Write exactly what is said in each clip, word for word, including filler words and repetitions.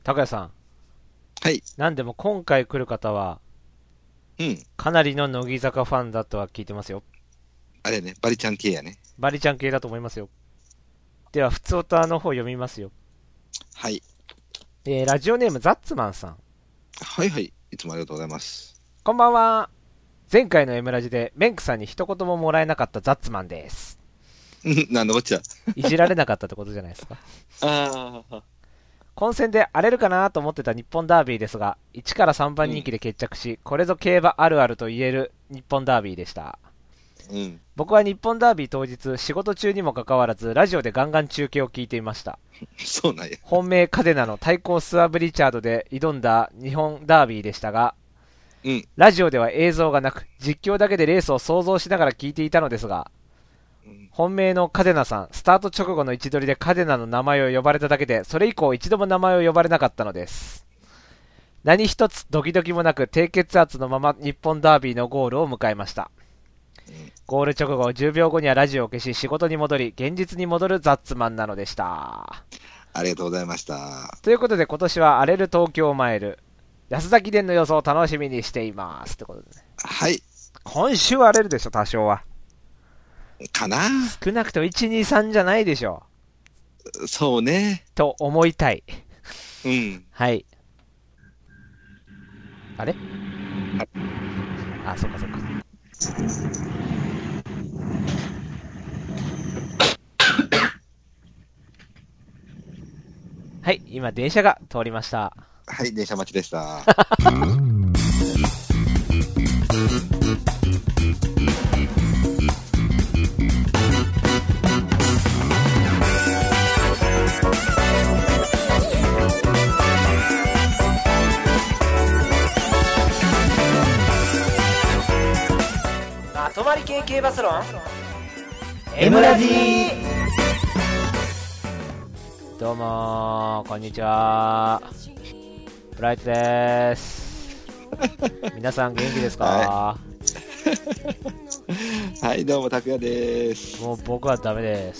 高谷さん。 はい。 なんでも今回来る方は、 うん。 かなりの乃木坂ファンだとは聞いてますよ。 あれね、バリちゃん系やね。 バリちゃん系だと思いますよ。では、普通歌の方読みますよ。 はい。 えー、ラジオネームザッツマンさん。 はいはい。いつもありがとうございます。 こんばんは。前回の M ラジでメンクさんに一言ももらえなかったザッツマンです。 なんだこっちゃ。 いじられなかったってことじゃないですか。 ああ。 混戦で荒れるかなと思ってた日本ダービーですが、いちからさんばん人気で決着し、うん、これぞ競馬あるあると言える日本ダービーでした。 うん、 僕は日本ダービー当日、仕事中にもかかわらず、ラジオでガンガン中継を聞いていました。 そうなんや。 本命カデナの対抗スワブリチャードで挑んだ日本ダービーでしたが、 うん、 ラジオでは映像がなく、実況だけでレースを想像しながら聞いていたのですが、うん、本命のカデナさん、スタート直後の位置取りでカデナの名前を呼ばれただけで、それ以降一度も名前を呼ばれなかったのです。何一つドキドキもなく低血圧のまま日本ダービーのゴールを迎えました。ゴール直後じゅうびょうごにはラジオを消し仕事に戻り現実に戻るザッツマンなのでした。 ありがとうございました。 ということで今年は荒れる東京マイル安田記念の予想を楽しみにしていますってことで、ね、 はい。 今週は荒れるでしょ多少はかな。 少なくともいち、に、さんじゃないでしょ。 そうねと思いたい。 うん。 はい。あれああ、そっかそっか。はい、今電車が通りました。 はい、電車待ちでした。 まとまり系系バスロン M ラジー。どうもーこんにちは、ブライトでーす。皆さん元気ですか？ はい、はい、どうも拓也でーす。 もう僕はダメです。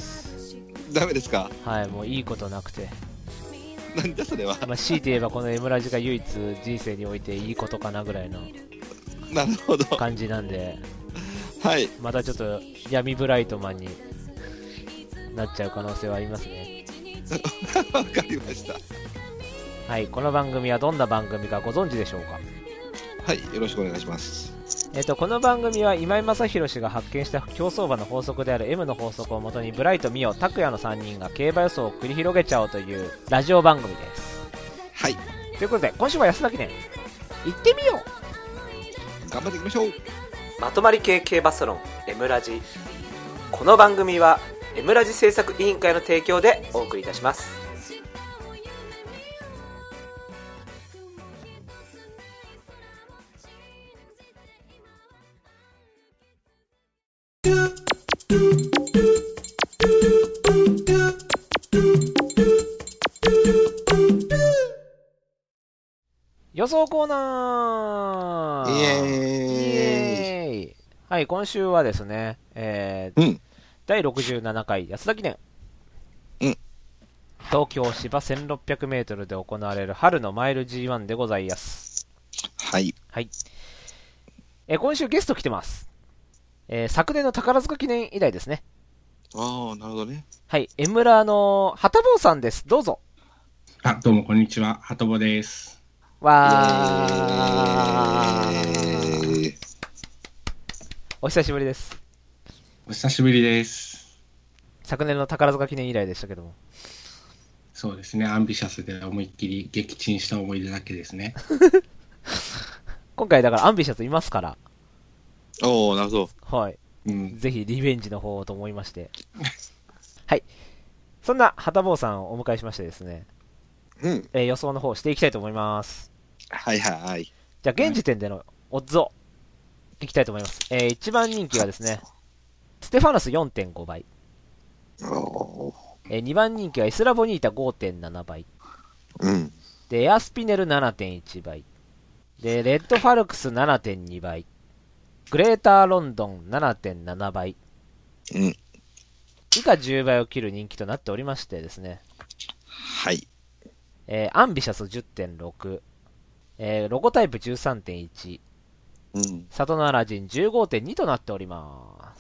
ダメですか？ はい、もういいことなくて。 なんだそれは。 まあ、強いて言えばこの M ラジが唯一人生においていいことかなぐらいのなるほど感じなんで、 はい、 またちょっと闇ブライトマンになっちゃう可能性はありますね。 わかりました。 はい、この番組はどんな番組かご存知でしょうか？ はい、よろしくお願いします。 えっと、この番組は今井正弘氏が発見した競走馬の法則である M の法則をもとにブライト、ミオ、拓也のさんにんが競馬予想を繰り広げちゃおうというラジオ番組です。 はい。 ということで、今週は安田記念、行ってみよう。頑張っていきましょう。 まとまり系系バスロン M ラジ。この番組は M ラジ制作委員会の提供でお送りいたします。予想コーナー。 イエーイ。 イエーイ。はい、今週はですね、えーうん、だいろくじゅうななかい安田記念、 うん、 東京芝 せんろっぴゃくメートル で行われる春のマイル ジーワン でございます。 はい、 はい。えー、今週ゲスト来てます。えー、昨年の宝塚記念以来ですね。 ああ、なるほどね。 はい、エムラのはたぼうさんです。どうぞ。 あ、どうもこんにちは、はたぼうです。 わー、お久しぶりです。 お久しぶりです。 昨年の宝塚記念以来でしたけども。 そうですね、アンビシャスで思いっきり撃沈した思い出だけですね。 今回だからアンビシャスいますから。 おお、なるほど。はい、うん、ぜひリベンジの方をと思いましてはい、そんなはたぼうさんをお迎えしましてですね、 うんえー、予想の方していきたいと思います。 はいはい。 じゃあ現時点でのオッズをいきたいと思います。えー、いちばん人気はですね、ステファノス よんてんご 倍、えー、にばん人気はイスラボニータ ごてんなな 倍、 うん、 でエアスピネル ななてんいち 倍でレッドファルクス ななてんに 倍、グレーターロンドン ななてんなな 倍、 うん、 以下じゅうばいを切る人気となっておりましてですね、 はい。 えーアンビシャス じゅってんろく、えーロゴタイプ じゅうさんてんいち、 うん。 里のアラジン じゅうごてんに となっております。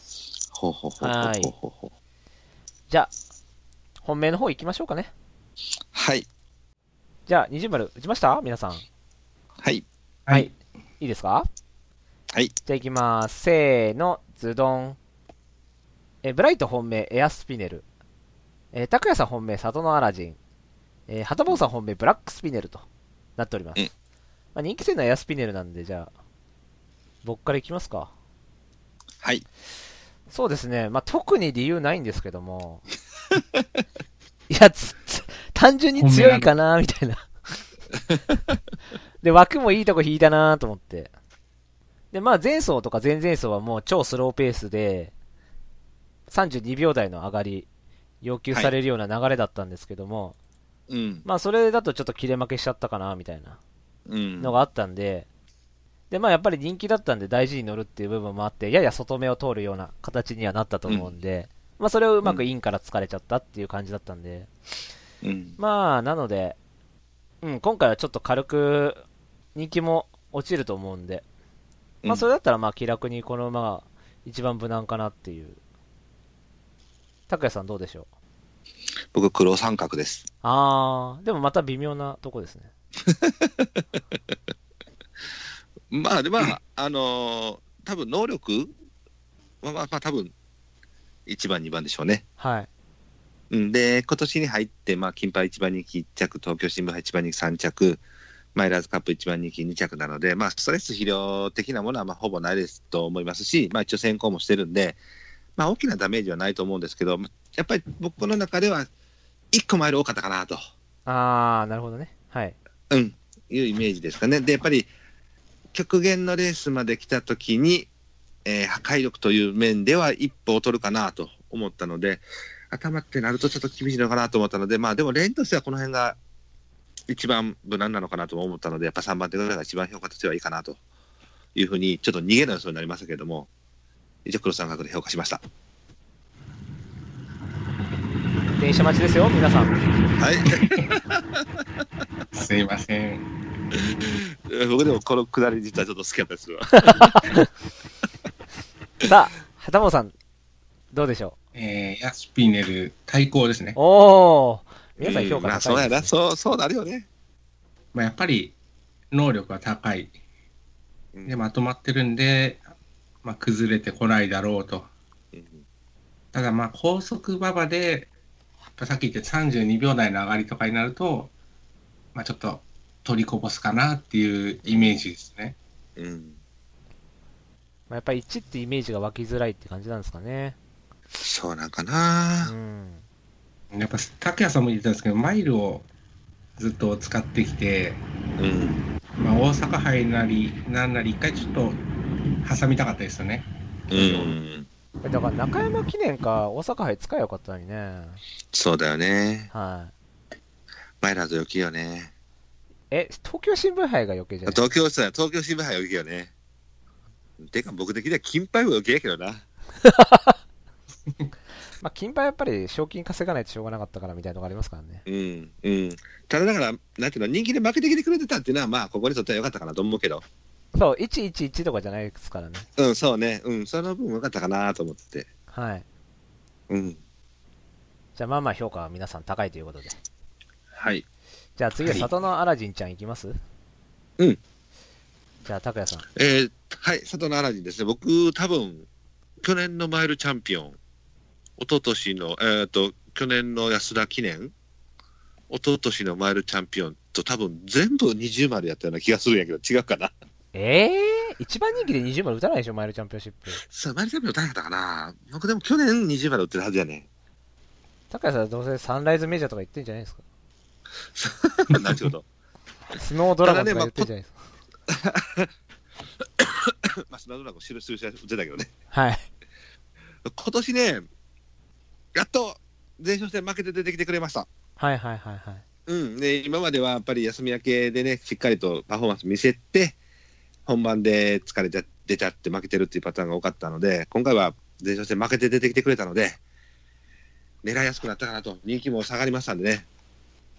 ほうほうほうほうほうほうほう。 じゃあ、本命の方行きましょうかね。 はい。 じゃあ、二重丸打ちました皆さん。 はい。 はい。いいですか？ はい。 じゃあ行きます。せーの、ズドン。え、ブライト本命、エアスピネル。えー、拓也さん本命、里のアラジン。えー、はたぼうさん本命、ブラックスピネルとなっております。 うんまあ、人気戦のエアスピネルなんで、じゃあ、僕から行きますか。 はい。 そうですね。まあ、特に理由ないんですけども。いや、つ、つ、単純に強いかなみたいな。で、枠もいいとこ引いたなと思って。で、まあ、前走とか前々走はもう超スローペースで、さんじゅうにびょう台の上がり、要求されるような流れだったんですけども、 うん。 まあ、それだとちょっと切れ負けしちゃったかなみたいなうん。 のがあったんで、で、まあ、やっぱり人気だったんで大事に乗るっていう部分もあって、やや外目を通るような形にはなったと思うんで、まあ、それをうまくインから疲れちゃったっていう感じだったんで、 うん。 まあ、なので、うん、今回はちょっと軽く人気も落ちると思うんで、まあ、それだったらまあ気楽にこの馬が一番無難かなっていう。拓也さんどうでしょう？ 僕、黒三角です。 あー、でもまた微妙なとこですね。 まあ、で、まあ、あのー多分能力は、まあ、まあ、多分いちばん、にばんでしょうね。 はい。 うんで、今年に入って、まあ、金牌いちばん人気いっ着、東京新聞杯いちばん人気さん着、マイラーズカップいちばん人気に着なので、まあ、ストレス肥料的なものはまあほぼないですと思いますし、まあ、一応先行もしてるんで、まあ、大きなダメージはないと思うんですけど、やっぱり僕の中ではいっこマイル多かったかなと、 あー、なるほどね。はい。 うん、いうイメージですかね。で、やっぱり極限のレースまで来たときに、えー破壊力という面では一歩劣るかなと思ったので、頭ってなるとちょっと厳しいのかなと思ったので、まあでもレーンとしてはこの辺が一番無難なのかなと思ったので、やっぱさんばん手ぐらいが一番評価としてはいいかなというふうに、ちょっと逃げの予想になりましたけれども、一応黒三角で評価しました。 電車待ちですよ、皆さん。 はい。 すいません。 僕でもこのくだり実はちょっと好きだったですわ。 さあ、はたぼうさん、どうでしょえー、ヤスピネル対抗ですねう？。おー、皆さん評まあそうやな、 価高いですね。 そう、そうなるよね。 まあ、やっぱり能力が高い。 うんで、まとまってるんで、まあ、崩れてこないだろうと。 うんただ、まあ、高速馬場で、さっき言ってさんじゅうにびょう台の上がりとかになると、まあ、ちょっと取りこぼすかなっていうイメージですね。 うんまあ、やっぱりいちってイメージが湧きづらいって感じなんですかね。 そうなんかうな。 ん。 やっぱ、拓也さんも言ってたんですけど、マイルをずっと使ってきて、 うん。 まあ、大阪杯なり、なんなり、一回ちょっと挟みたかったですよね。 うん。 だから中山記念か大阪杯使えばよかったのにね。 そうだよね。 はい。 マイラーズ余計よね。 え、東京新聞杯が余計じゃない？ 東京さ、東京新聞杯余計よね。てか僕的には金牌も余計やけどな。 まあ、金牌やっぱり賞金稼がないとしょうがなかったからみたいなのがありますからね。 うん。うん。ただだから、なんていうの、人気で負けてきてくれてたっていうのは、まあ、ここにとっては良かったかなと思うけど。 そう、いちいちいちとかじゃないですからね。 うん、そうね。うん、その分良かったかなと思って。 はい。 うん。 じゃあまあまあ評価は皆さん高いということで。 はい。 じゃあ次ははい里のアラジンちゃんいきます？ うん。 じゃあ拓也さん。 えー、はい、佐藤のアラジンですね。僕、多分、去年のマイルチャンピオン、一昨年の、えっ、と、去年の安田記念、一昨年のマイルチャンピオンと多分全部二重丸やったような気がするんやけど、違うかな。 ええー、一番人気でにじゅう丸打たないでしょ、マイルチャンピオンシップ。 さあ、マイルチャンピオン誰やったかな。僕でも去年二重丸打ってるはずやね。 拓也さんどうせサンライズメジャーとか言ってんじゃないですか。 なんてことスノードラゴンとか言ってんじゃないですか。 まあ、スナドラゴン知る人は打ってたけどね。 はい。 今年ね、やっと前哨戦負けて出てきてくれました。 はいはいはいはい。 うん、で今まではやっぱり休み明けでね、しっかりとパフォーマンス見せて、本番で疲れちゃ出ちゃって負けてるっていうパターンが多かったので、今回は前哨戦負けて出てきてくれたので、狙いやすくなったかなと、人気も下がりましたんでね、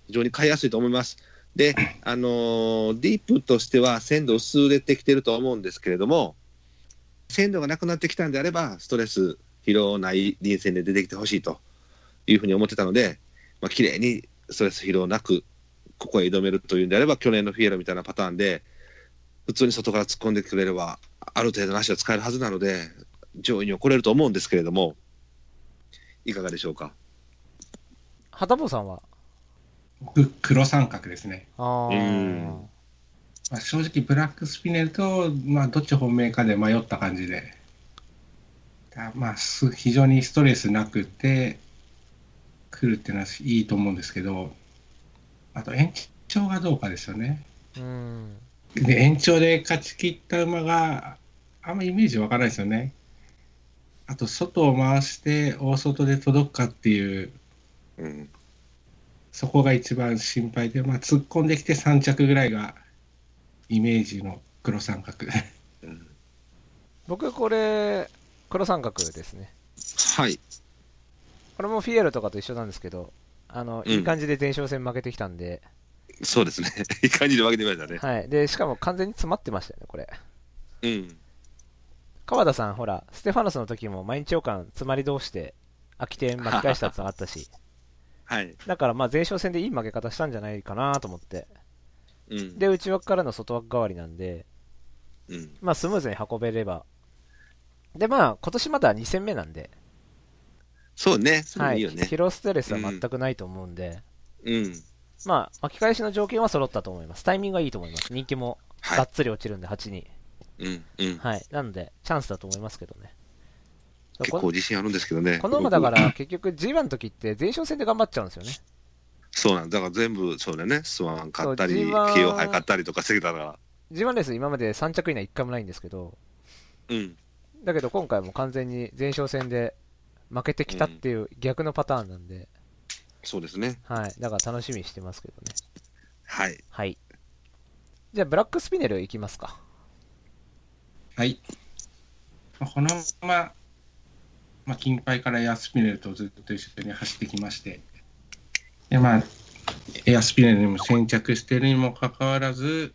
非常に買いやすいと思います。で、あのーディープとしては鮮度薄れてきてるとは思うんですけれども、鮮度がなくなってきたんであれば、ストレス、疲労ない臨戦で出てきてほしいというふうに思ってたので、まあ綺麗にストレス、疲労なく、ここへ挑めるというんであれば、去年のフィエロみたいなパターンで、普通に外から突っ込んでくれれば、ある程度の足は使えるはずなので、上位には来れると思うんですけれども、いかがでしょうか。 はたぼうさんは僕黒三角ですね。 あー、 うんまあ、正直ブラックスピネルと、まあ、どっち本命かで迷った感じで、だまあ、す非常にストレスなくて来るっていうのはいいと思うんですけど、あと延長がどうかですよね。 うんで延長で勝ち切った馬があんまイメージわからないですよね。あと外を回して大外で届くかっていう、 うん、 そこが一番心配で、まあ、突っ込んできてさん着ぐらいがイメージの黒三角。 うん、 僕これ黒三角ですね。 はい。 これもフィエロとかと一緒なんですけど、あの、 うんいい感じで前哨戦負けてきたんで、 そうですね。いい感じで分けてましたね。 はい。で、しかも完全に詰まってましたよね、これ。 うん。 川田さん、ほら、ステファノスの時も毎日王冠詰まり通して、空き点巻き返したやつがあったし、 はい。 だからまあ前哨戦でいい負け方したんじゃないかなと思って。 うん。 で、内枠からの外枠代わりなんで、 うん。 まあスムーズに運べれば。で、まあ今年まだに戦目なんで、 そうね。それもはいい。 いよね。 疲労ストレスは全くないと思うんで、 うん。 まあ巻き返しの条件は揃ったと思います。タイミングはいいと思います。人気もはいがっつり落ちるんで、はちに。 うん。うん。 はい。なので、チャンスだと思いますけどね。 結構自信あるんですけどね。 この馬だから結局 ジーワン の時って前哨戦で頑張っちゃうんですよね。 そうなんだ。だから全部、そうだね。スワン買ったり、 そう ジーワンケーオー 杯買ったりとかしてきたから。 ジーワン レース今までさん着以内いっかいもないんですけど、 うん。 だけど今回も完全に前哨戦で負けてきたっていう逆のパターンなんで、 そうですね。 はい。だから楽しみにしてますけどね。 はい。 はい。じゃあブラックスピネルいきますか。 はい。まあこのまま、まあ、金牌からエアスピネルとずっと一緒に走ってきまして、でまあ、エアスピネルにも先着しているにもかかわらず、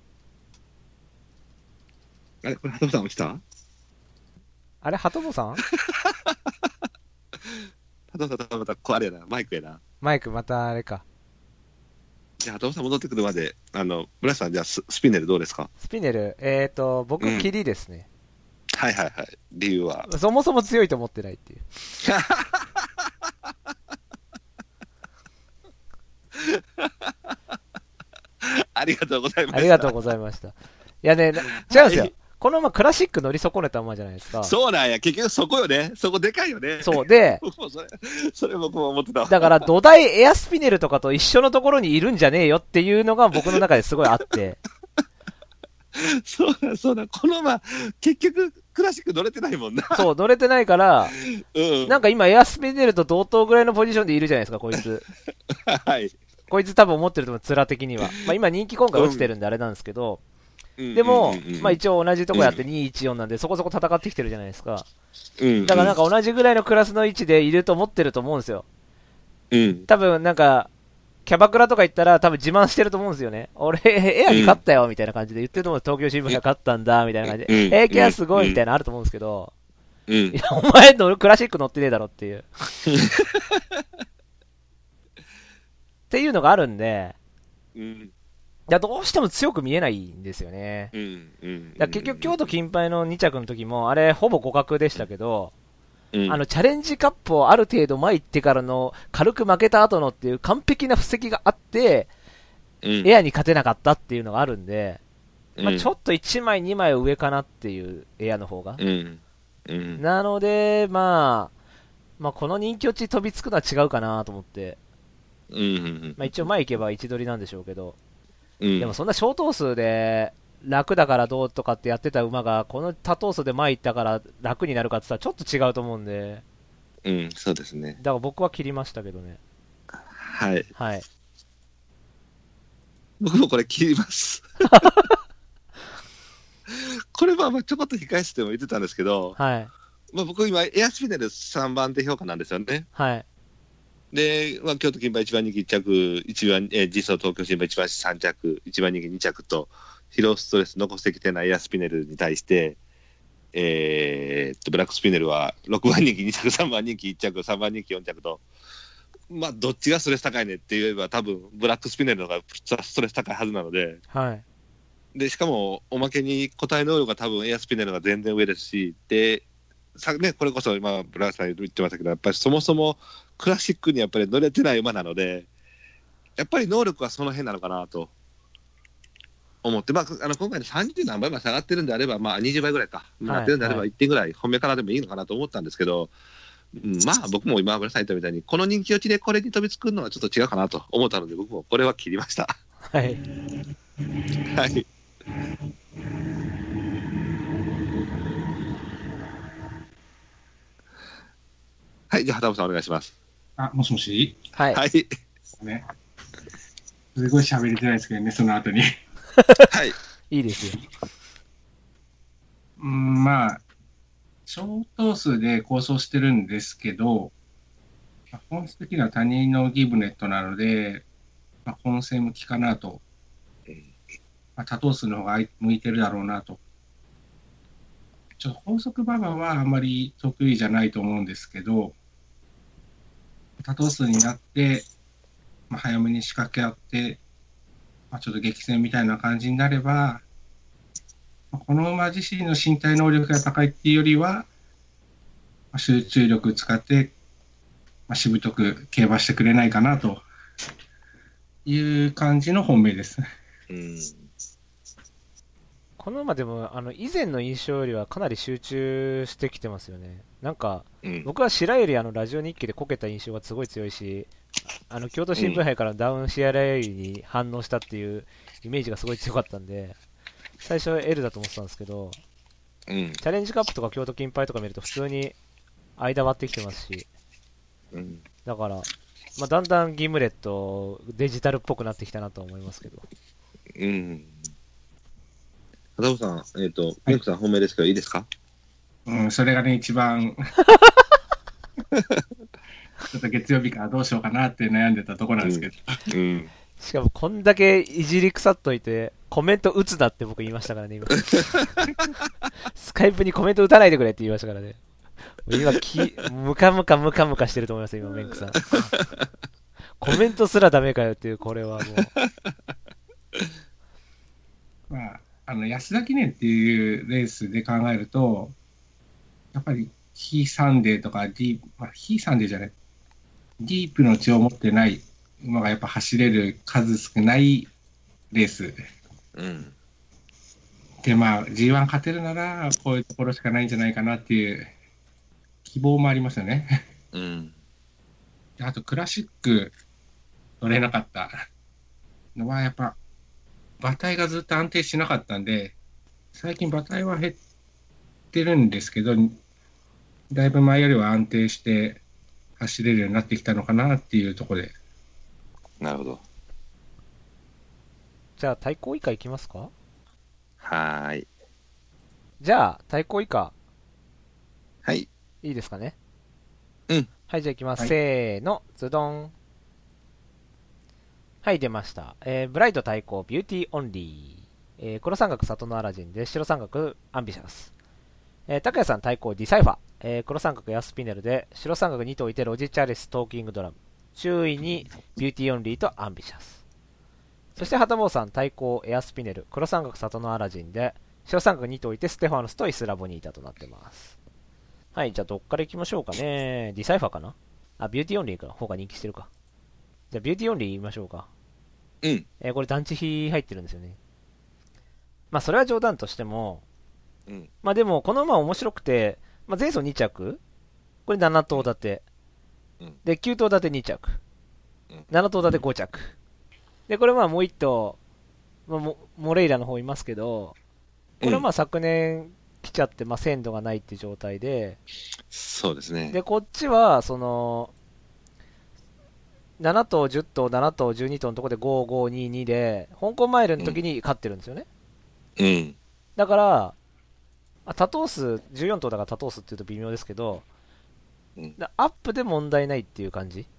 あれこれ、鳩さん落ちたあれ、ハトボさん鳩さんまた、こうあれやな、マイクやな。 マイクまたあれか。 じゃあ、鳩さん戻ってくるまで、あの、村瀬さん、じゃあス、スピネルどうですか？ スピネル、えーと、僕、 うんキリですね。 はいはいはい。理由は。 そもそも強いと思ってないっていう。 ありがとうございました。 ありがとうございました。いやね、な違うんですよ。この馬クラシック乗り損ねた馬じゃないですか。 そうなんや。結局そこよね。そこでかいよね。 そう。で、 僕もそれ、それ僕も思ってたわ。 だから土台エアスピネルとかと一緒のところにいるんじゃねえよっていうのが僕の中ですごいあって。 そうだ、そうだ。この馬、結局、クラシック乗れてないもんな。 そう、乗れてないから、 うん。 なんか今エアスピネルと同等ぐらいのポジションでいるじゃないですか、こいつ。 はい。 こいつ多分思ってると思う、面的には。まあ今人気今回落ちてるんであれなんですけど、でも、まあ一応同じとこやってにいいちよんなんでそこそこ戦ってきてるじゃないですか。 うん、 だからなんか同じぐらいのクラスの位置でいると思ってると思うんですよ。 うん。 多分なんか、キャバクラとか行ったら多分自慢してると思うんですよね。俺、エアに勝ったよみたいな感じで言ってると思うんです。東京新聞が勝ったんだみたいな感じで。 うん、 えー、キャすごいみたいなのあると思うんですけど、 うん。 いや、お前のクラシック乗ってねえだろっていう。っていうのがあるんで、 うん。 いや、どうしても強く見えないんですよね。 うん。うん。 だ結局、京都金杯のに着の時も、あれ、ほぼ互角でしたけど、 うん、 あの、チャレンジカップをある程度前行ってからの、軽く負けた後のっていう完璧な布石があって、 うん、 エアに勝てなかったっていうのがあるんで、 うん、 まあ、ちょっといちまい、にまい上かなっていう、エアの方が。 うんうん、 なので、まあ、まあ、この人気落ち飛びつくのは違うかなと思って、 うん、 まあ、一応前行けば位置取りなんでしょうけど、 うん、 でもそんな小頭数で楽だからどうとかってやってた馬がこの多頭数で前行ったから楽になるかって言ったらちょっと違うと思うんで、 うん、そうですね。 だから僕は切りましたけどね。 はい。 はい。 僕もこれ切ります。これはまあちょこっと控え室でも言ってたんですけど、 はい。 まあ僕今エアスピネルさんばん手評価なんですよね。 はい。 で、まあ、京都金馬いちばん人気いっ着、一番、えー、実装東京新馬いちばんさん着、いちばん人気に着と、疲労ストレス残してきてないエアスピネルに対して、えー、っとブラックスピネルはろくばん人気に着、さんばん人気いっ着、さんばん人気よん着と、まあ、どっちがストレス高いねって言えば、多分ブラックスピネルの方がストレス高いはずなので、 はい。 でしかも、おまけに個体能力が多分エアスピネルが全然上ですし、でさね、これこそ今、ブラックさん言ってましたけど、やっぱりそもそもクラシックにやっぱり乗れてない馬なので、やっぱり能力はその辺なのかなと思って、まあ、あの今回のさんじゅう何倍まで下がってるんであれば、まあ、にじゅうばいぐらいか、 いなってるんであればはいいってんぐらい本命からでもいいのかなと思ったんですけど、うん、まあ僕も今、村さん言ったみたいに、この人気落ちでこれに飛びつくのはちょっと違うかなと思ったので、僕もこれは切りました。 はい。 はい。はい、じゃあ、畑本さんお願いします。 あ、もしもし。 はい。 はい。 ね。すごい喋りづらいですけどね、その後に。 はい。 いいですよ。 うん、まあ、小頭数で構想してるんですけど、まあ本質的には他人のギブネットなので、まあ、混戦向きかなと。まあ、多頭数の方が向いてるだろうなと。ちょっと法則馬場はあまり得意じゃないと思うんですけど、多頭数になって、まあ、早めに仕掛け合って、まあ、ちょっと激戦みたいな感じになれば、まあこの馬自身の身体能力が高いっていうよりは、まあ、集中力使って、まあ、しぶとく競馬してくれないかなという感じの本命です。 うん。 この馬でも、あの、以前の印象よりはかなり集中してきてますよね。なんか、 うん。 僕は白百合あのラジオ日記でこけた印象がすごい強いし、あの京都新聞杯からダウンシアラ百合に反応したっていうイメージがすごい強かったんで、最初は L だと思ってたんですけど、 うん。 チャレンジカップとか京都金杯とか見ると普通に間割ってきてますし、 うん。 だから、まあ、だんだんギムレットデジタルっぽくなってきたなと思いますけど。 うん。畑本さん、えっ、ー、と、メイクさん本命ですけど、いいですか？ うん、それがね、一番、ちょっと月曜日からどうしようかなって悩んでたところなんですけど。 うん。うん、 しかもこんだけいじり腐っといて、コメント打つなって僕言いましたからね、今。スカイプにコメント打たないでくれって言いましたからね。今き、ムカムカムカムカしてると思います、今、メンクさん。コメントすらダメかよっていう、これはもまあ、あの安田記念っていうレースで考えると、やっぱり非サンデーとかディープ、まあ、非サンデーじゃない、ディープの血を持ってない馬がやっぱ走れる数少ないレース。 うん。 で、まあ、ジーワン 勝てるなら、こういうところしかないんじゃないかなっていう希望もありますよね。 うん。 あと、クラシック乗れなかったのは、やっぱ、馬体がずっと安定しなかったんで、最近馬体は減ってるんですけど、だいぶ前よりは安定して走れるようになってきたのかなっていうところで。 なるほど。 じゃあ、対抗以下いきますか？ はーい。 じゃあ、対抗以下、 はい。 いいですかね？ うん。 はい、じゃあいきます。 はい、 せーの、ズドン。はい、出ました。えー、ブライト対抗、ビューティーオンリー。えー、黒三角、里のアラジンで、白三角、アンビシャス。えー、拓也さん対抗、ディサイファー。えー、黒三角、ヤスピネルで、白三角に頭いて、ロジチャレス、トーキングドラム。周囲に、ビューティーオンリーとアンビシャス。そして、ハタボーさん対抗、エアスピネル。黒三角、里のアラジンで、白三角に頭いて、ステファノスとイスラボニータとなってます。はい、じゃあどっから行きましょうかね。ディサイファーかなあ、ビューティーオンリーの方が人気してるか。じゃあ、ビューティーオンリー言いましょうか。 うん。 えーこれ団地費入ってるんですよね。まあそれは冗談としても、 うん。 まあでもこの馬面白くて、まあ、前走に着、これなな頭立て、 うんできゅう頭立てに着、 うんなな頭立てご着、でこれまあもういっ頭、まあ、モモレイラの方いますけど、これはまあ昨年来ちゃって、まあ、鮮度がないって状態で、 そうですね。 でこっちはそのなな頭、じゅっ頭、なな頭、じゅうに頭のところでご、ご、に、にで、香港マイルの時に勝ってるんですよね。 うん。 だから、あ多頭数、じゅうよん頭だから多頭数っていうと微妙ですけど、 うんだアップで問題ないっていう感じ。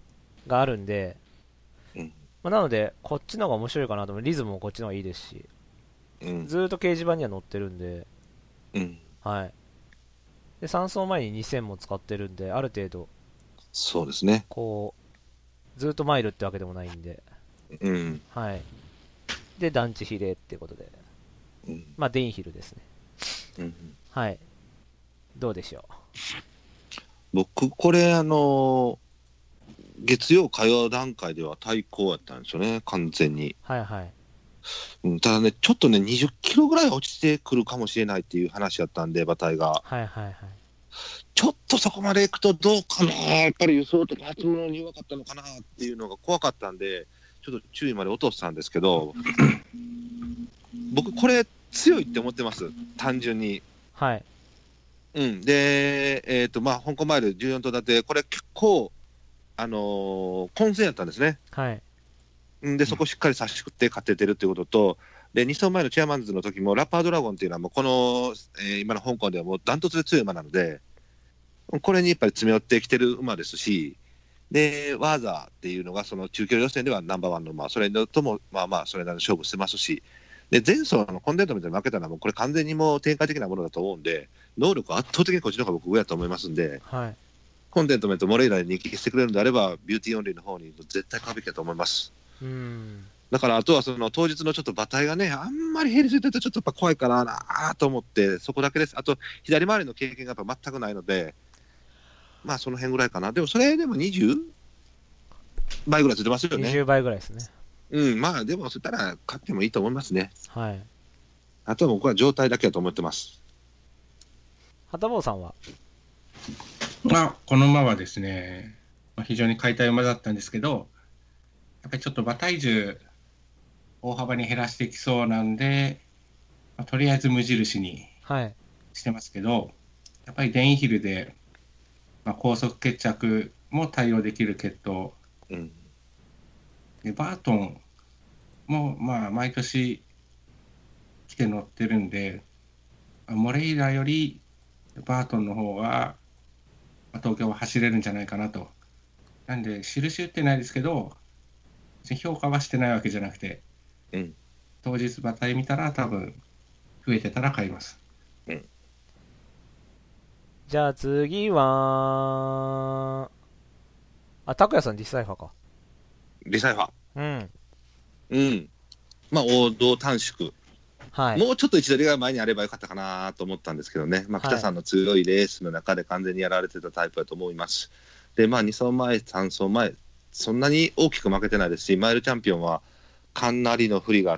があるんで、 うんまあ、なのでこっちの方が面白いかなと思う。リズムもこっちの方がいいですし、 うん。 ずーっと掲示板には載ってるんで、 うん。 はい。で、さん走前ににせんも使ってるんで、ある程度、 そうですね。 こう、ずーっとマイルってわけでもないんで、 うん。 はい。で、団地比例っていうことで、 うん。 まあ、デインヒルですね。 うんはい。どうでしょう。 僕、これ、あの、月曜、火曜段階では対抗やったんですよね、完全に。 はいはい。 うん、ただね、ちょっとね、にじゅっキロぐらい落ちてくるかもしれないっていう話やったんで、馬体が。 はいはいはい。 ちょっとそこまでいくとどうかな、やっぱり輸送とか発物に弱かったのかなっていうのが怖かったんで、ちょっと注意まで落としたんですけど、僕、これ、強いって思ってます、単純に。 はい。 うん、で、えっ、と、まあ、香港マイルじゅうよん頭立て、これ、結構、あのー混戦やったんですね。 はい。 うんで、そこしっかり差し食って勝ててるっていうことと、で、に走前のチェアマンズの時も、ラッパードラゴンっていうのは、もうこの、えー今の香港ではもうダントツで強い馬なので、これにやっぱり詰め寄ってきてる馬ですし、で、ワーザーっていうのが、その中距離予選ではナンバーワンの馬、それとも、まあまあ、それなりに勝負してますし、で、前走のコンデントメントで負けたのは、もうこれ完全にもう展開的なものだと思うんで、能力は圧倒的にこっちの方が僕上だと思いますんで、 はい。 コンテントメントモレイラに人気してくれるんであれば、ビューティーオンリーの方に絶対買うべきだと思います。 うーん。 だから、あとはその当日のちょっと馬体がね、あんまり減りすぎてるとちょっとやっぱ怖いかななと思って、そこだけです。あと、左回りの経験がやっぱ全くないので、まあその辺ぐらいかな。でもそれでもにじゅうばいぐらいついてますよにじゅうね。 ばいぐらいですね。 うん、まあでもそしたら買ってもいいと思いますね。 はい。 あとは僕は状態だけだと思ってます。 はたぼうさんは？ まあ、この馬はですね、まあ、非常に買いたい馬だったんですけど、やっぱりちょっと馬体重大幅に減らしていきそうなんで、まあ、とりあえず無印にはい。 してますけど、やっぱりデインヒルで、まあ、高速決着も対応できる血統うん。 で、バートンもまあ毎年来て乗ってるんで、モレイラよりバートンの方がまあ東京は走れるんじゃないかなと。なんで、印打ってないですけど、別に評価はしてないわけじゃなくて、 うん。 当日馬体見たら多分増えてたら買います。 うん。 じゃあ次は、あ、拓也さんディスサイファーか。 リサイファー。 うん。 うん。まあ王道短縮。 はい。 もうちょっと位置取りが前にあればよかったかなと思ったんですけどね、まあ、 はい北さんの強いレースの中で完全にやられてたタイプだと思います。で、まあ、に走前、さん走前、そんなに大きく負けてないですし、マイルチャンピオンはかなりの不利があって、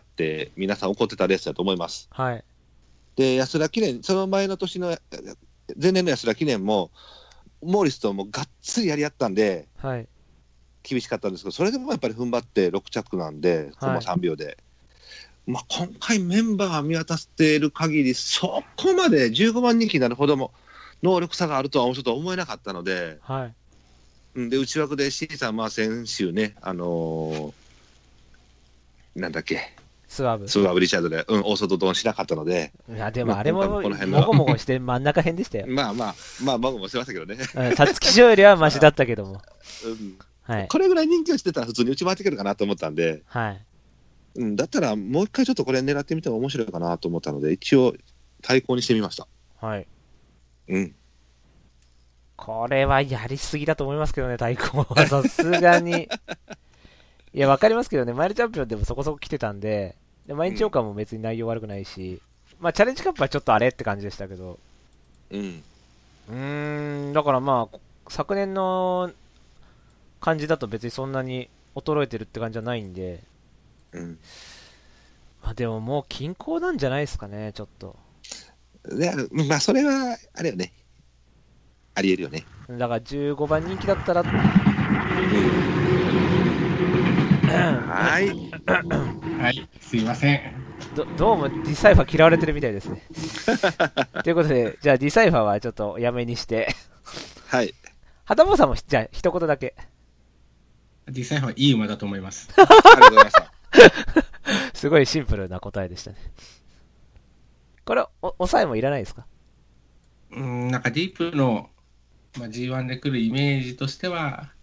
皆さん怒ってたレースだと思います。 はい。 で、安田記念、その前の年の、前年の安田記念も、モーリスともがっつりやり合ったんで、 はい。 厳しかったんですけど、それでもやっぱり踏ん張ってろく着なんで、コマさんびょうで。まあ、今回メンバー見渡している限り、そこまでじゅうごばん人気になるほども能力差があるとはちょっと思えなかったので、 はい。 うんで内枠で C さん、まあ、先週ね、あのーなんだっけ、 スワブ。 スワブ・リチャードで、うん、大外ドンしなかったので、 いや、でもあれも、 まあ今回もこの辺のもごもごして真ん中辺でしたよ。 まあまあ、まあ、僕もしてましたけどね、 うん皐月賞よりはマシだったけども。 うん、 はい。 これぐらい人気をしてたら普通に内回ってくるかなと思ったんで、 はい。 うん、だったらもう一回ちょっとこれ狙ってみても面白いかなと思ったので、一応、対抗にしてみました。 はい。 うんこれはやりすぎだと思いますけどね、対抗は。さすがに。いや、わかりますけどね、マイルチャンピオンでもそこそこ来てたんで、で毎日王冠も別に内容悪くないし、まあ、チャレンジカップはちょっとあれって感じでしたけど、 うんうーん、だからまあ、昨年の感じだと別にそんなに衰えてるって感じじゃないんで、 うんまあ、でももう均衡なんじゃないですかね、ちょっと。 でまあ、それは、あれよね。ありえるよね。 だからじゅうごばん人気だったら、 はい。 はい、すいません。 どどうもディサイファー嫌われてるみたいですね。ということで、じゃあディサイファーはちょっとやめにして、 はい。 はたぼうさんもじゃあ一言だけ。 実際はいい馬だと思います。 ありがとうございました。 すごいシンプルな答えでしたね。これ、お抑えもいらないですか？ うん、なんかディープの、まあ、ジーワン で来るイメージとしては、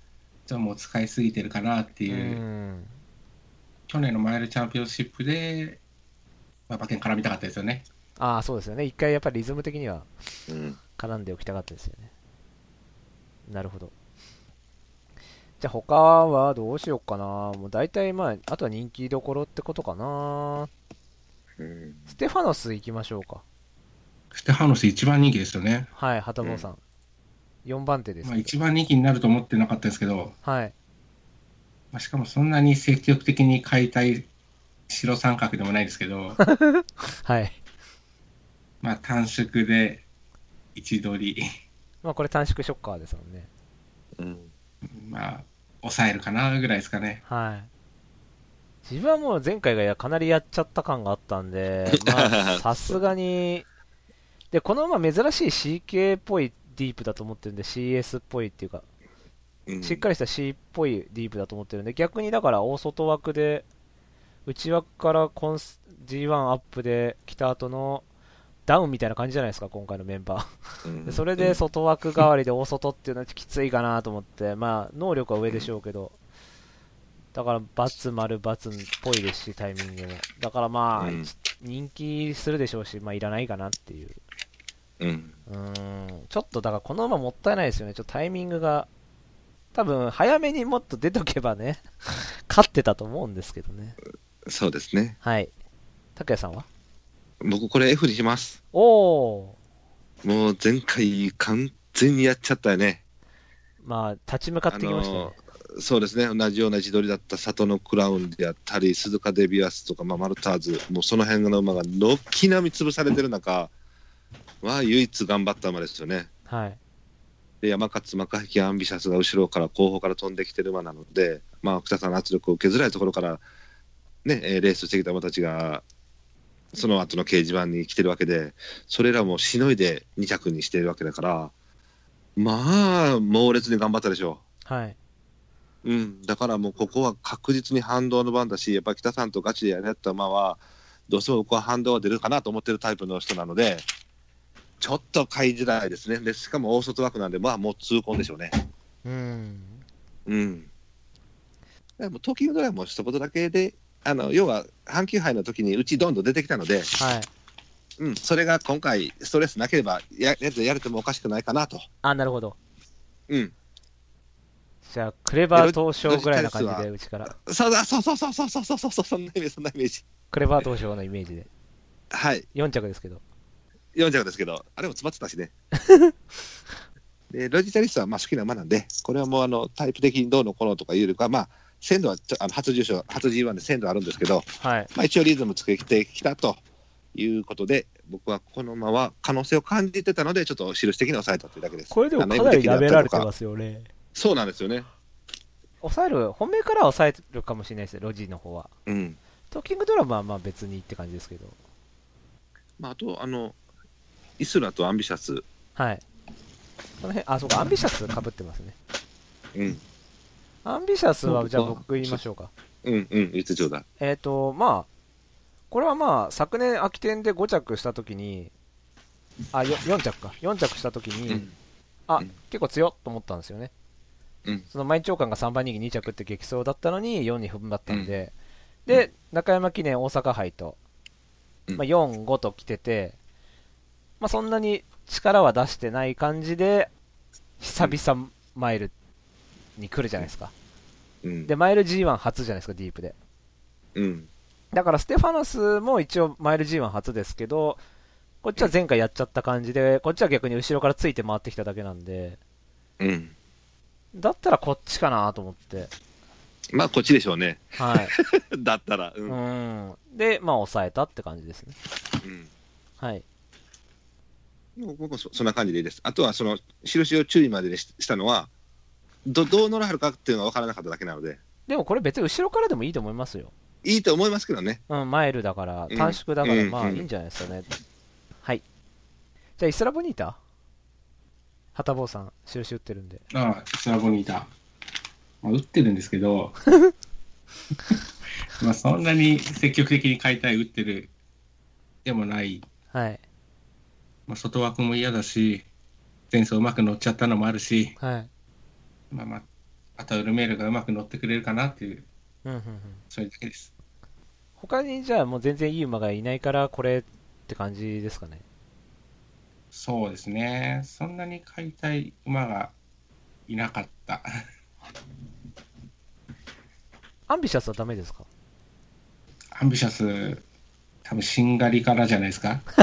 ともう使いすぎてるかなってういう、 ん。 去年のマイルチャンピオンシップで、まあ、馬券絡みたかったですよね。 ああ、そうですよね。一回やっぱりリズム的にはうん。 絡んでおきたかったですよね。なるほど。じゃあ他はどうしようかな。もう大体まあ、あとは人気どころってことかな。 うん。 ステファノス行きましょうか。 ステファノス一番人気ですよね。 はい、旗坊さん。よんばん手ですまあ、 けど。 一番人気になると思ってなかったですけど、 はい。 まあ、しかもそんなに積極的に買いたい白三角でもないですけど、 はい。 まあ短縮で位置取り、 まあこれ短縮ショッカーですもんね。 うん。 まあ抑えるかなぐらいですかね。 はい。自分はもう前回がかなりやっちゃった感があったんで、まあさすがに、で、この馬珍しい シーケー っぽいディープだと思ってるんで シーエス っぽいっていうか、 うんしっかりした C っぽいディープだと思ってるんで、逆にだから大外枠で、内枠からコンス ジーワン アップで来た後のダウンみたいな感じじゃないですか、今回のメンバー。 うんでそれで外枠代わりで大外っていうのはきついかなと思って、まあ能力は上でしょうけど、だから×丸×っぽいですし、タイミングも。だからまあ、 うん人気するでしょうし、まあいらないかなっていう。 うん。 うーん、ちょっとだからこの馬もったいないですよね、ちょっとタイミングが。多分早めにもっと出とけばね、勝ってたと思うんですけどね。 そうですね。 はい。拓也さんは？ 僕これ F にします。 おー。 もう前回完全にやっちゃったよね。 まあ、立ち向かってきましたね。 あのそうですね、同じような位置取りだった里のクラウンであったり、鈴鹿デビアスとか、まあ、マルターズ、もうその辺の馬が軒並み潰されてる中、は唯一頑張った馬ですよね。 はい。 で山勝、マカヒキ、アンビシャスが後ろから後方から飛んできてる馬なので、まあ、北さんの圧力を受けづらいところから、ね、えーレースしてきた馬たちが、その後の掲示板に来てるわけで、それらもしのいでに着にしているわけだから、まあ、猛烈に頑張ったでしょはい。 う。うん、だからもうここは確実に反動の番だし、やっぱり北さんとガチでやった馬は、どうしても僕は反動は出るかなと思ってるタイプの人なので、ちょっと買いづらいですね。でしかも大外枠なんで、まあもう痛恨でしょうね。 うーん。 うん。でもトーキングドライブも一言だけで、あの要は阪急杯の時にうちどんどん出てきたので、 はい。 うん、それが今回ストレスなければやややれてもおかしくないかなと。 あ、なるほど。 うん。 じゃあ、クレバー東証ぐらいな感じで、うちから。 そうだ、そうそうそうそうそうそうそうそう、そんなイメージ、そんなイメージ。 クレバー東証のイメージで。 はい。 よん着ですけど。 よん着ですけど、あれも詰まってたしね。でロジタリストはまあ好きな馬なんで、これはもうあのタイプ的にどうのこうのとかいうよりかは、まあ、鮮度はちょあの初重賞、初 ジーワン で鮮度あるんですけど、 はい。 まあ、一応リズムつけてきたということで、僕はこの馬は可能性を感じてたので、ちょっと印的に抑えたというだけです。 これでもあのかなり M 的だ舐ったとかめられてますよね。 そうなんですよね。 抑える、本命からは抑えるかもしれないですよ、ロジの方は。 うん。 トーキングドラムはまあ別にって感じですけど。 まあ、あと、あの、イスラとアンビシャス。 はい。この辺、あ、そうか、アンビシャス被ってますね。 うん。 アンビシャスは、 そうじゃあ僕言いましょうか。 うんうん、言ってちょうだい。 えっ、と、まあ、これはまあ、昨年秋天でご着したときに、あ、よよん着か。よん着したときに、 うんあ、 うん結構強っと思ったんですよね。 うん。 その毎長官がさんばん人気に着って激走だったのによんに踏ん張ったんで、で、中山記念大阪杯と、 うんまあ、よん、ごと来てて、まあ、そんなに力は出してない感じで、久々マイルに来るじゃないですか。 うん。 で、マイル ジーワン 初じゃないですか、ディープで。 うん。 だからステファノスも一応マイル ジーワン 初ですけど、こっちは前回やっちゃった感じで、こっちは逆に後ろからついて回ってきただけなんで、 うん。 だったらこっちかなと思って。 まあ、こっちでしょうね。 はい。 だったら。う。 うんん。で、まあ抑えたって感じですね。 うん。 はい。 僕も そ, そんな感じでいいです。あとは、その、印を注意までに し, したのは、どどう乗らはるかっていうのは分からなかっただけなので、 でもこれ別に後ろからでもいいと思いますよ。 いいと思いますけどね。 うん、マイルだから、 うん短縮だから、まあうんいいんじゃないですかね。はい。じゃあ、イスラボニータハタボーさん、印打ってるんで。 ああ、スラボにいた。まあ、打ってるんですけど、まあそんなに積極的に買いたい打ってるでもない。 はい。 まあ、外枠も嫌だし、前走うまく乗っちゃったのもあるし、 はい。 まあまあ、 あとはルメールがうまく乗ってくれるかなっていう、 うんうんうん。 それだけです。 他にじゃあもう全然いい馬がいないからこれって感じですかね。 そうですね。そんなに買いたい馬がいなかった。 アンビシャスはダメですか？ アンビシャス、多分しんがりからじゃないですか。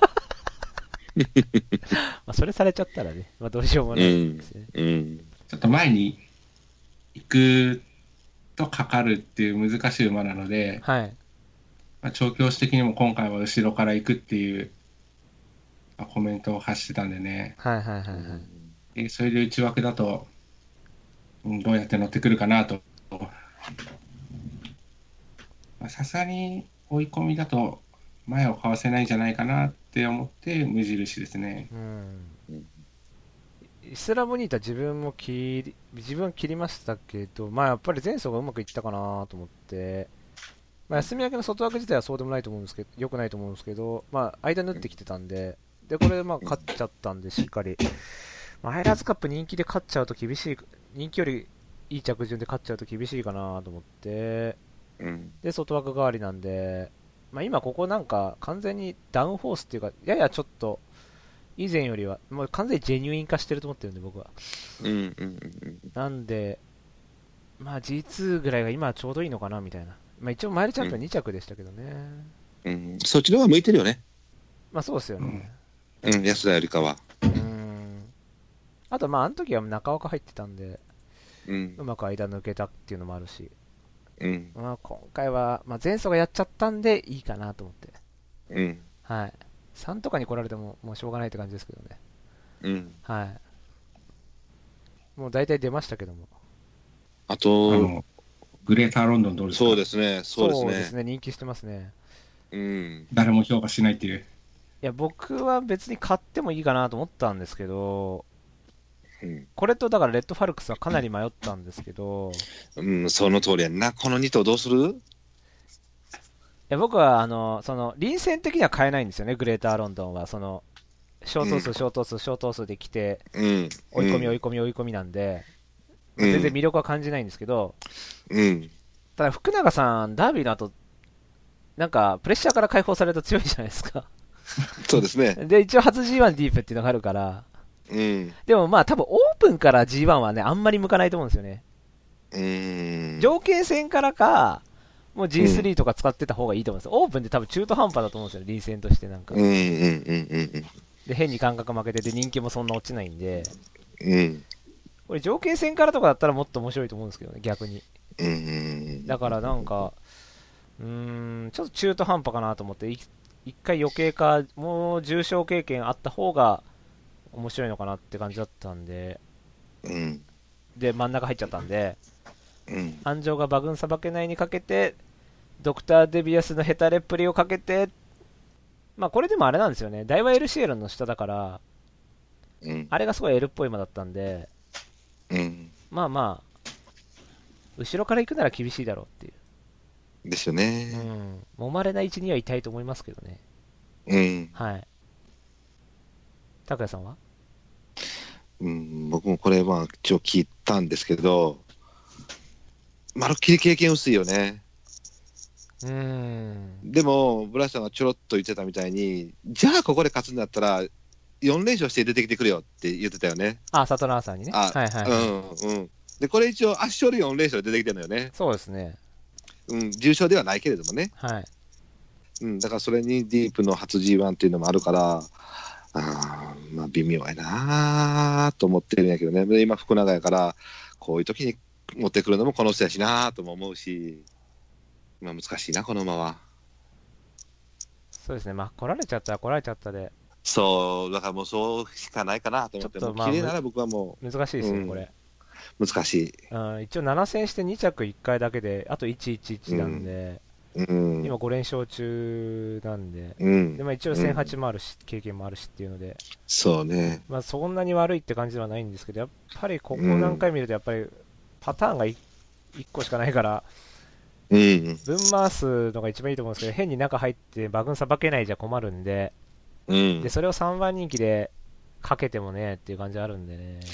まあそれされちゃったらね、まあどうしようもないですね。 うん。 ちょっと前に行くとかかるっていう難しい馬なので、 はい。 まあ、調教師的にも今回は後ろから行くっていう、まあ、コメントを発してたんでね。 はいはいはいはい。 でそれで内枠だと、うん、どうやって乗ってくるかなと。さすがに追い込みだと前をかわせないんじゃないかなって思って無印ですね。 うん。イスラボニータ自分も切り、自分は切りましたけど、まあやっぱり前走がうまくいったかなと思って、まあ休み明けの外枠自体はそうでもないと思うんですけど、良くないと思うんですけど、まあ間縫ってきてたんで、で、これでまあ勝っちゃったんで、しっかり。まあ、アイラーズカップ人気で勝っちゃうと厳しい、人気よりいい着順で勝っちゃうと厳しいかなと思って、 うん。 で、外枠代わりなんで、まあ今ここなんか完全にダウンフォースっていうか、ややちょっと、以前よりは、もう完全にジェニュイン化してると思ってるんで、僕は。 うん。うん。うんなんで、まあ ジーツー ぐらいが今はちょうどいいのかなみたいな。まあ一応マイルチャンピオンに着でしたけどね。 うん。そっちの方が向いてるよね。 まあそうですよね。 うん、安田よりかは。 うん。あとまああの時は中岡入ってたんで、 うん。 うまく間抜けたっていうのもあるし、 うん。 まあ今回は、まあ前走がやっちゃったんでいいかなと思って。 うん。 はい。さんとかに来られてももうしょうがないって感じですけどね。 うん。 はい。もう大体出ましたけども。 ああと、 の、グレーターロンドンどうですか？ そうですね、そうですね。 そうですね、人気してますね。 うん。 誰も評価しないっていう。 いや、僕は別に買ってもいいかなと思ったんですけど、 うん、 これとだからレッドファルクスはかなり迷ったんですけど、 うん、その通りやんな。このに頭どうする？ いや僕はあのその臨戦的には買えないんですよね、グレーターロンドンは。その小頭数、 うん小頭数、小頭数で来て、 うん。 追い込み、追い込込み、追い込みなんで、まみあ全然魅力は感じないんですけど、 うん。 ただ福永さん、ダービーの後、なんかプレッシャーから解放されると強いじゃないですか。 そうですね。 で、一応初 ジーワン ディープっていうのがあるから、 うん。 でもまあ多分オープンから ジーワン はね、あんまり向かないと思うんですよね。 うん。 条件戦からか、もう ジースリー とか使ってた方がいいと思うんですよ。オープンって多分中途半端だと思うんですよ、臨戦としてなんか。 うんうんうんうんで、変に感覚負けてて人気もそんな落ちないんで、 うん。うん。 これ条件戦からとかだったらもっと面白いと思うんですけどね、逆に。 うん。 だからなんか、うーん、ちょっと中途半端かなと思って、い一回余計か、もう重症経験あった方が面白いのかなって感じだったんで、 うん。 で、真ん中入っちゃったんで、 うん。 安城が馬群さばけないにかけて、ドクター・デビアスのヘタレっぷりをかけて、まあこれでもあれなんですよね、大和エルシエルの下だから、 うん。 あれがすごい L っぽい馬だったんで、 うんまあまあ、後ろから行くなら厳しいだろうっていう。 ですようね。 ん。揉まれない位置にはいたいと思いますけどね。 うん。 はい。拓也さんは？ うん。僕もこれまあ一応聞いたんですけど、まるっきり経験薄いよね。 うーん。 でも、ブラシさんがちょろっと言ってたみたいに、じゃあここで勝つんだったら、よん連勝して出てきてくれよって言ってたよね。 あ、サトラーさんにね。 あ、 はいはい、はい。 うんうん。で、これ一応圧勝でよん連勝で出てきてるのよね。 そうですね。 うん、重賞ではないけれどもね。 はい。 うん、だからそれにディープの初 ジーワン っていうのもあるから、あーまあ微妙やなと思ってるんやけどね。で今、福永やから、こういう時に持ってくるのもこの人やしなとも思うし、まあ難しいな、この馬は。 そうですね。まあ来られちゃったら来られちゃったで、 そう、だからもうそうしかないかなと思って、 ちょっとまあもう綺麗なら僕はも難しいですよ、 うんこれ。 う難しい。 うん、一応なな戦してに着いっかいだけで、あといちいちいちなんで、 うん。 今ご連勝中なんで、 うんでまあ、一応せんはちもあるし、経験もあるしっていうので、 そうね。 まあ、そんなに悪いって感じではないんですけど、やっぱりここ何回見ると、やっぱりパターンが 1, いっこしかないから、 うん。 分回すのが一番いいと思うんですけど、変に中入って馬群さばけないじゃ困るんで、 うんで、それをさんばん人気でかけてもねっていう感じあるんでね。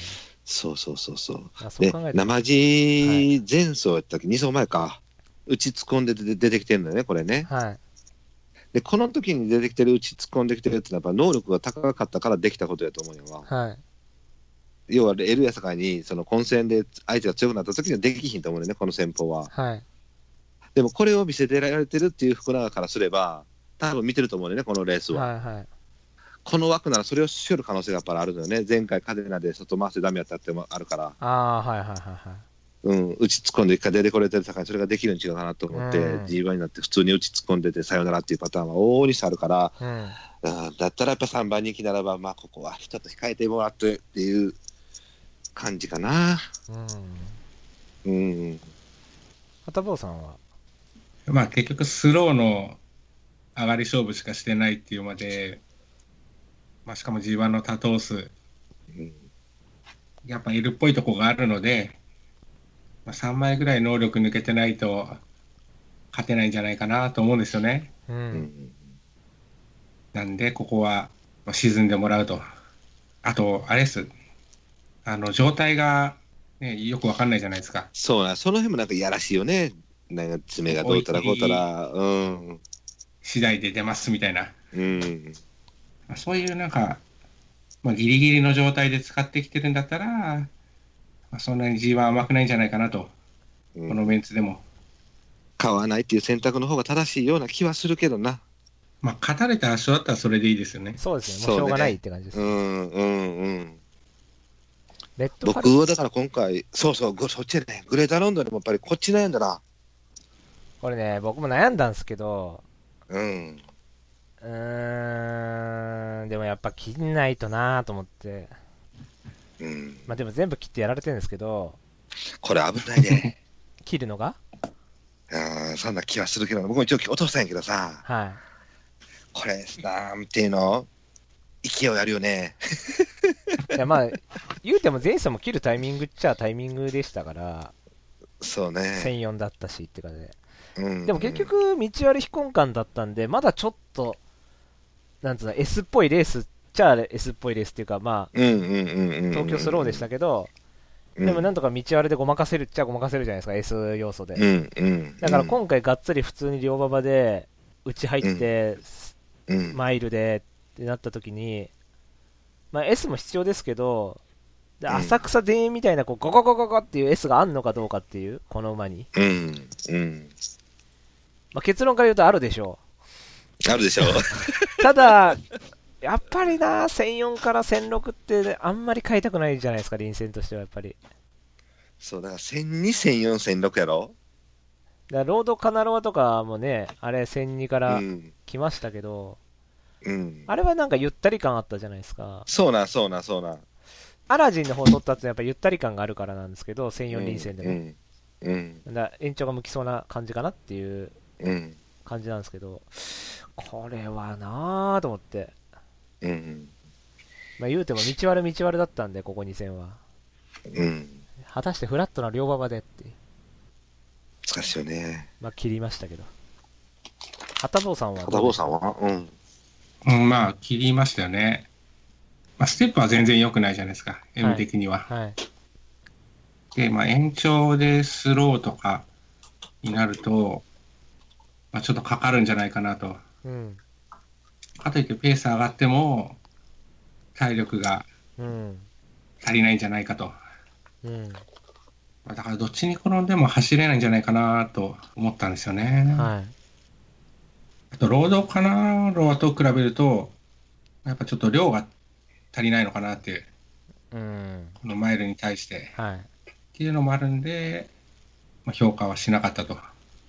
そうそうそうそう。 あそうで考え、たら生地前走やったっけ、に走前か。打ち突っ込んで出出てきてるんだよね、これね。 はい。 で、この時に出てきてる、打ち突っ込んできてるってのは、やっぱ能力が高かったからできたことやと思うよわ。 はい。 要は、L やさかいに、その混戦で相手が強くなった時にはできひんと思うよね、この戦法は。 はい。 でも、これを見せてられてるっていう福永からすれば、多分見てると思うよね、このレースは。 はい。はい。 この枠ならそれをしよる可能性がやっぱりあるのよね。前回、カデナで外回してダメやったってもあるから、 ああ、はいはいはいはい。 うん、打ち突っ込んで一回出てこれてるさかいにそれができるん違うかなと思って、 うんジーワン になって普通に打ち突っ込んでてさよならっていうパターンは往々にしてあるから、 うん。 うんだったらやっぱさんばん人気ならば、まあ、ここはちょっと控えてもらってっていう感じかな。 うん。 うん。 はたぼうさんはまあ結局スローの上がり勝負しかしてないっていうまで、まあしかも ジーワン の多頭数、 うんやっぱ L っぽいとこがあるので、まあ、さんまいぐらい能力抜けてないと勝てないんじゃないかなと思うんですよね。 う。 うんんなんで、ここはまあ沈んでもらうと。あと、あれです。あの、状態が、ね、よくわかんないじゃないですか。 そうな、その辺もなんかいやらしいよね。なんか爪がどうたらこうたら、うん。 次第で出ますみたいな。 うん。 まあそういうなんか、まあ、ギリギリの状態で使ってきてるんだったら、まあ、そんなに ジーワン 甘くないんじゃないかなと。 うんこのメンツでも。 買わないっていう選択の方が正しいような気はするけどな。 まあ、勝たれた圧勝だったらそれでいいですよね。 そうですね。 そうねもうしょうがないって感じです。 うんうんうん。 レッドファル僕はだから今回、そうそう、ごそっちでね、グレーターロンドンでもやっぱりこっち悩んだな。 これね、僕も悩んだんですけど、 うん。 うーん、でもやっぱ切んないとなと思って。 うん。 まあでも全部切ってやられてるんですけど、 これ危ないね。 切るのがうん、そんな気はするけど、僕も一応落としたんやけどさ、 はこれ、なんていうの勢いあるよね。 い。いやまあ、言うても前走も切るタイミングっちゃタイミングでしたから、 そうね。 専用だったしって感じで。 うん、 でも結局、道割り非根幹だったんで、まだちょっと、なんつうの、S っぽいレースっちゃ S っぽいレースっていうか、まあ、 うんうんうんうんうん、 東京スローでしたけど、 うん、 でもなんとか道割りでごまかせるっちゃごまかせるじゃないですか、S 要素で。 うんうん、 だから今回がっつり普通に両馬場で、内入って、 うん、 マイルでってなった時に、まあ S も必要ですけど、でうん浅草田園みたいなこうゴゴゴゴゴっていう S があんのかどうかっていう、この馬に。 うん、うん。 まあ、結論から言うとあるでしょあるでしょう。 う。ただ、やっぱりな、せんよんからせんろくってあんまり買いたくないじゃないですか、臨戦としてはやっぱり。 そう、だからせんに、せんよん、せんろくやろだからロードカナロアとかもね、あれせんにかうらん。 来ましたけど、 うん。 あれはなんかゆったり感あったじゃないですか。 そうな、そうな、そうな。 アラジンの方取ったってやっぱゆったり感があるからなんですけど、せんよん臨戦でも。 うん。うん。 だから延長が向きそうな感じかなっていううん。 感じなんですけど、これはなぁと思って。 うん。 まあ言うても道割れ道割れだったんで、ここに戦は。 うん。 果たしてフラットな両馬場でって。 難しいよね。 まあ切りましたけど。はたぼうさんは片方さんはうん。 うん、まあ、切りましたよね。まあ、ステップは全然良くないじゃないですか、M 的には。 はい。 で、まあ、延長でスローとかになると、まあ、ちょっとかかるんじゃないかなと。 うん。 かといってペース上がっても、体力がうん。 足りないんじゃないかと。 うん。 まあだからどっちに転んでも走れないんじゃないかなと思ったんですよね。 はい。 あと、ロードかなロアと比べると、やっぱちょっと量が足りないのかなっていう、 うん。 このマイルに対して。 はい。 っていうのもあるんで、まあ、評価はしなかったと。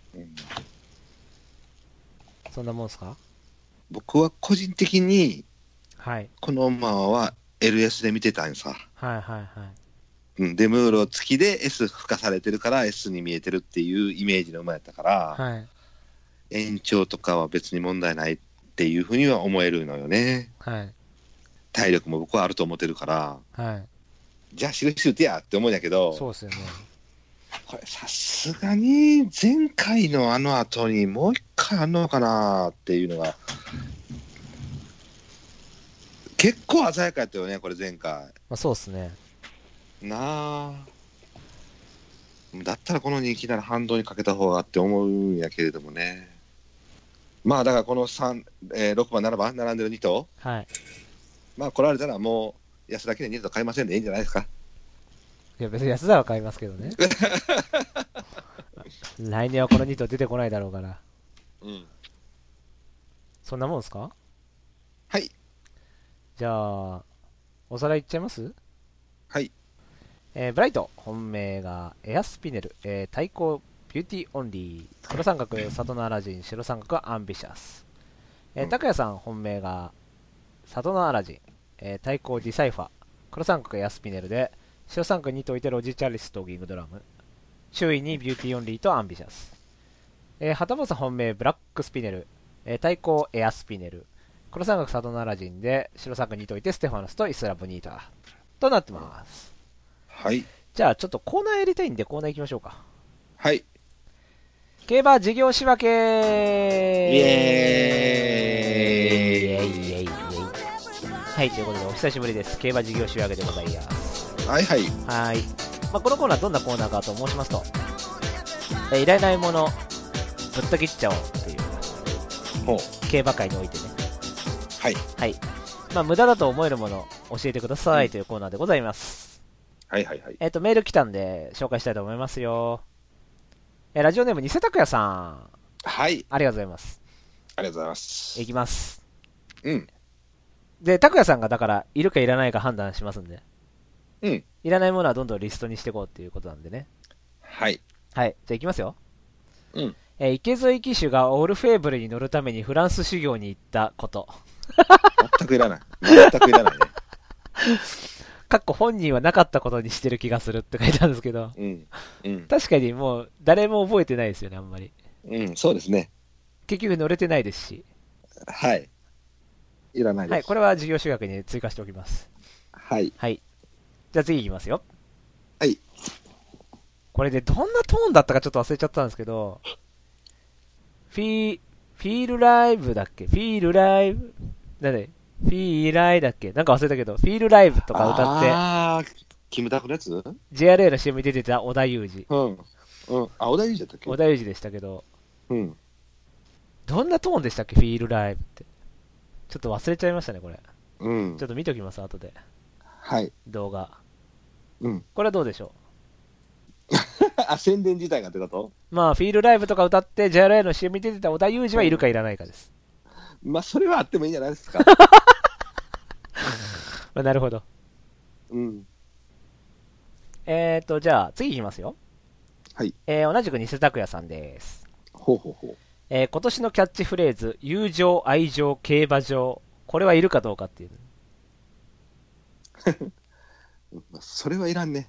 そんなもんすか？ 僕は個人的に、 はい。 この馬は エルエス で見てたんさ。 はいはいはい。 うん、デムーロ付きで S 付加されてるから S に見えてるっていうイメージの馬やったから、 はい。 延長とかは別に問題ないっていうふうには思えるのよね。 はい。 体力も僕はあると思ってるから、 はい。 じゃあ印打てやって思うんやけど、 そうですよね。 これさすがに前回のあの後にもう一回あんのかなっていうのが、結構鮮やかやったよね、これ前回。 まあそうですね。 なあ。だったらこの人気なら反動にかけた方がって思うんやけれどもね。まあだからこのさん、えー、ろくばん、ななばん並んでるに頭、 はい。 まあ来られたらもう安田記念に頭買いませんでいいんじゃないですか。 いや別に安田は買いますけどね。来年はこのに頭出てこないだろうから。 うん。 そんなもんすか？ はい。 じゃあ、おさらいいっちゃいます？ はい。 えー、ブライト、本命がエアスピネル、えー、対抗ビューティーオンリー、黒三角、里のアラジン、白三角、アンビシャス。えー、拓也さん、本命が里のアラジン、えー、対抗ディサイファー、黒三角、エアスピネルで、白三角にといてロジチャリスとギングドラム。周囲にビューティーオンリーとアンビシャス。えー、ハタボス本命ブラックスピネル、えー、対抗エアスピネル。黒三角サドナラジンで白三角にといてステファノスとイスラボニータとなってます。 はい。 じゃあちょっとコーナーやりたいんでコーナー行きましょうか。 はい。 競馬事業仕分け。イエーイ。 イエイイエイイエイ。はい、ということでお久しぶりです。競馬事業仕分けでございます。 はいはい。 はい。まあ、このコーナーどんなコーナーかと申しますと、えー、いらないものぶった切っちゃおうっていう競馬界においてね。 はい。 はい。まあ、無駄だと思えるもの教えてくださいというコーナーでございます。 はいはいはい。 えっと、メール来たんで紹介したいと思いますよ。えー、ラジオネーム、偽拓也さん。 はい。 ありがとうございます。 ありがとうございます。 いきます。 うん。 で、拓也さんがだから、いるかいらないか判断しますんで。 うん。 いらないものはどんどんリストにしていこうっていうことなんでね。 はい。 はい。じゃあいきますよ。 うん。 えー、池添騎手がオルフェーブルに乗るためにフランス修行に行ったこと。 全くいらない。全くいらないね。 かっこ本人はなかったことにしてる気がするって書いてあるんですけど。 うん。うん。 確かにもう誰も覚えてないですよね、あんまり。 うん、そうですね。 結局乗れてないですし。 はい。いらないです。 はい、これは事業主学に追加しておきます。 はい。 はい。じゃあ次いきますよ。 はい。 これでどんなトーンだったかちょっと忘れちゃったんですけど、フィー、フィールライブだっけフィールライブなんでフィーライだっけなんか忘れたけど、フィールライブとか歌って、 あー、キムタクのやつジェイアールエー の シーエム に出てた小田裕二。 うん。うん。あ、小田裕二だったっけ小田裕二でしたけど、 うん。 どんなトーンでしたっけフィールライブって。ちょっと忘れちゃいましたね、これ。 うん。 ちょっと見ときます、後で。 はい。 動画。 うん。 これはどうでしょうあ、宣伝自体がってこと？ まあ、フィールライブとか歌って ジェイアールエー の シーエム に出てた小田裕二はいるかいらないかです。 まあ、それはあってもいいんじゃないですか。 まあ、なるほど。 うん。 えーと、じゃあ、次いきますよ。 はい。 えー、同じく偽拓也さんです。 ほうほうほう。 えー、今年のキャッチフレーズ、友情、愛情、競馬場。これはいるかどうかっていう。 それはいらんね。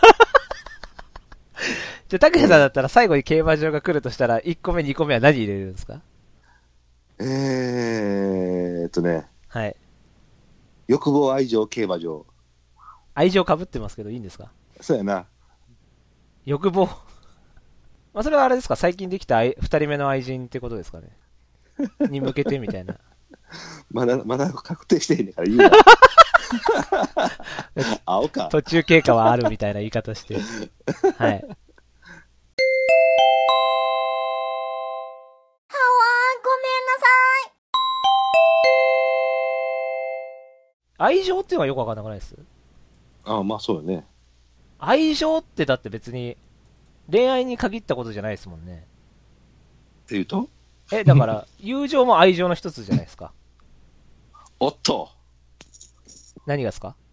じゃあ、拓也さんだったら最後に競馬場が来るとしたら、いっこめ、にこめは何入れるんですか？ えーっとね。 はい。 欲望、愛情、競馬場。 愛情被ってますけど、いいんですか？ そうやな。 欲望。まあ、それはあれですか？最近できた愛二人目の愛人ってことですかね？に向けてみたいな。 まだ、まだ確定してへんねんから言うな。青か。 途中経過はあるみたいな言い方して。はい。はわー、ごめんなさい。愛情っていうのはよくわかんなくないです？ ああ、まあそうよね。 愛情ってだって別に恋愛に限ったことじゃないですもんね。 っていうと？ え、だから友情も愛情の一つじゃないですか。 おっと。 何がですか？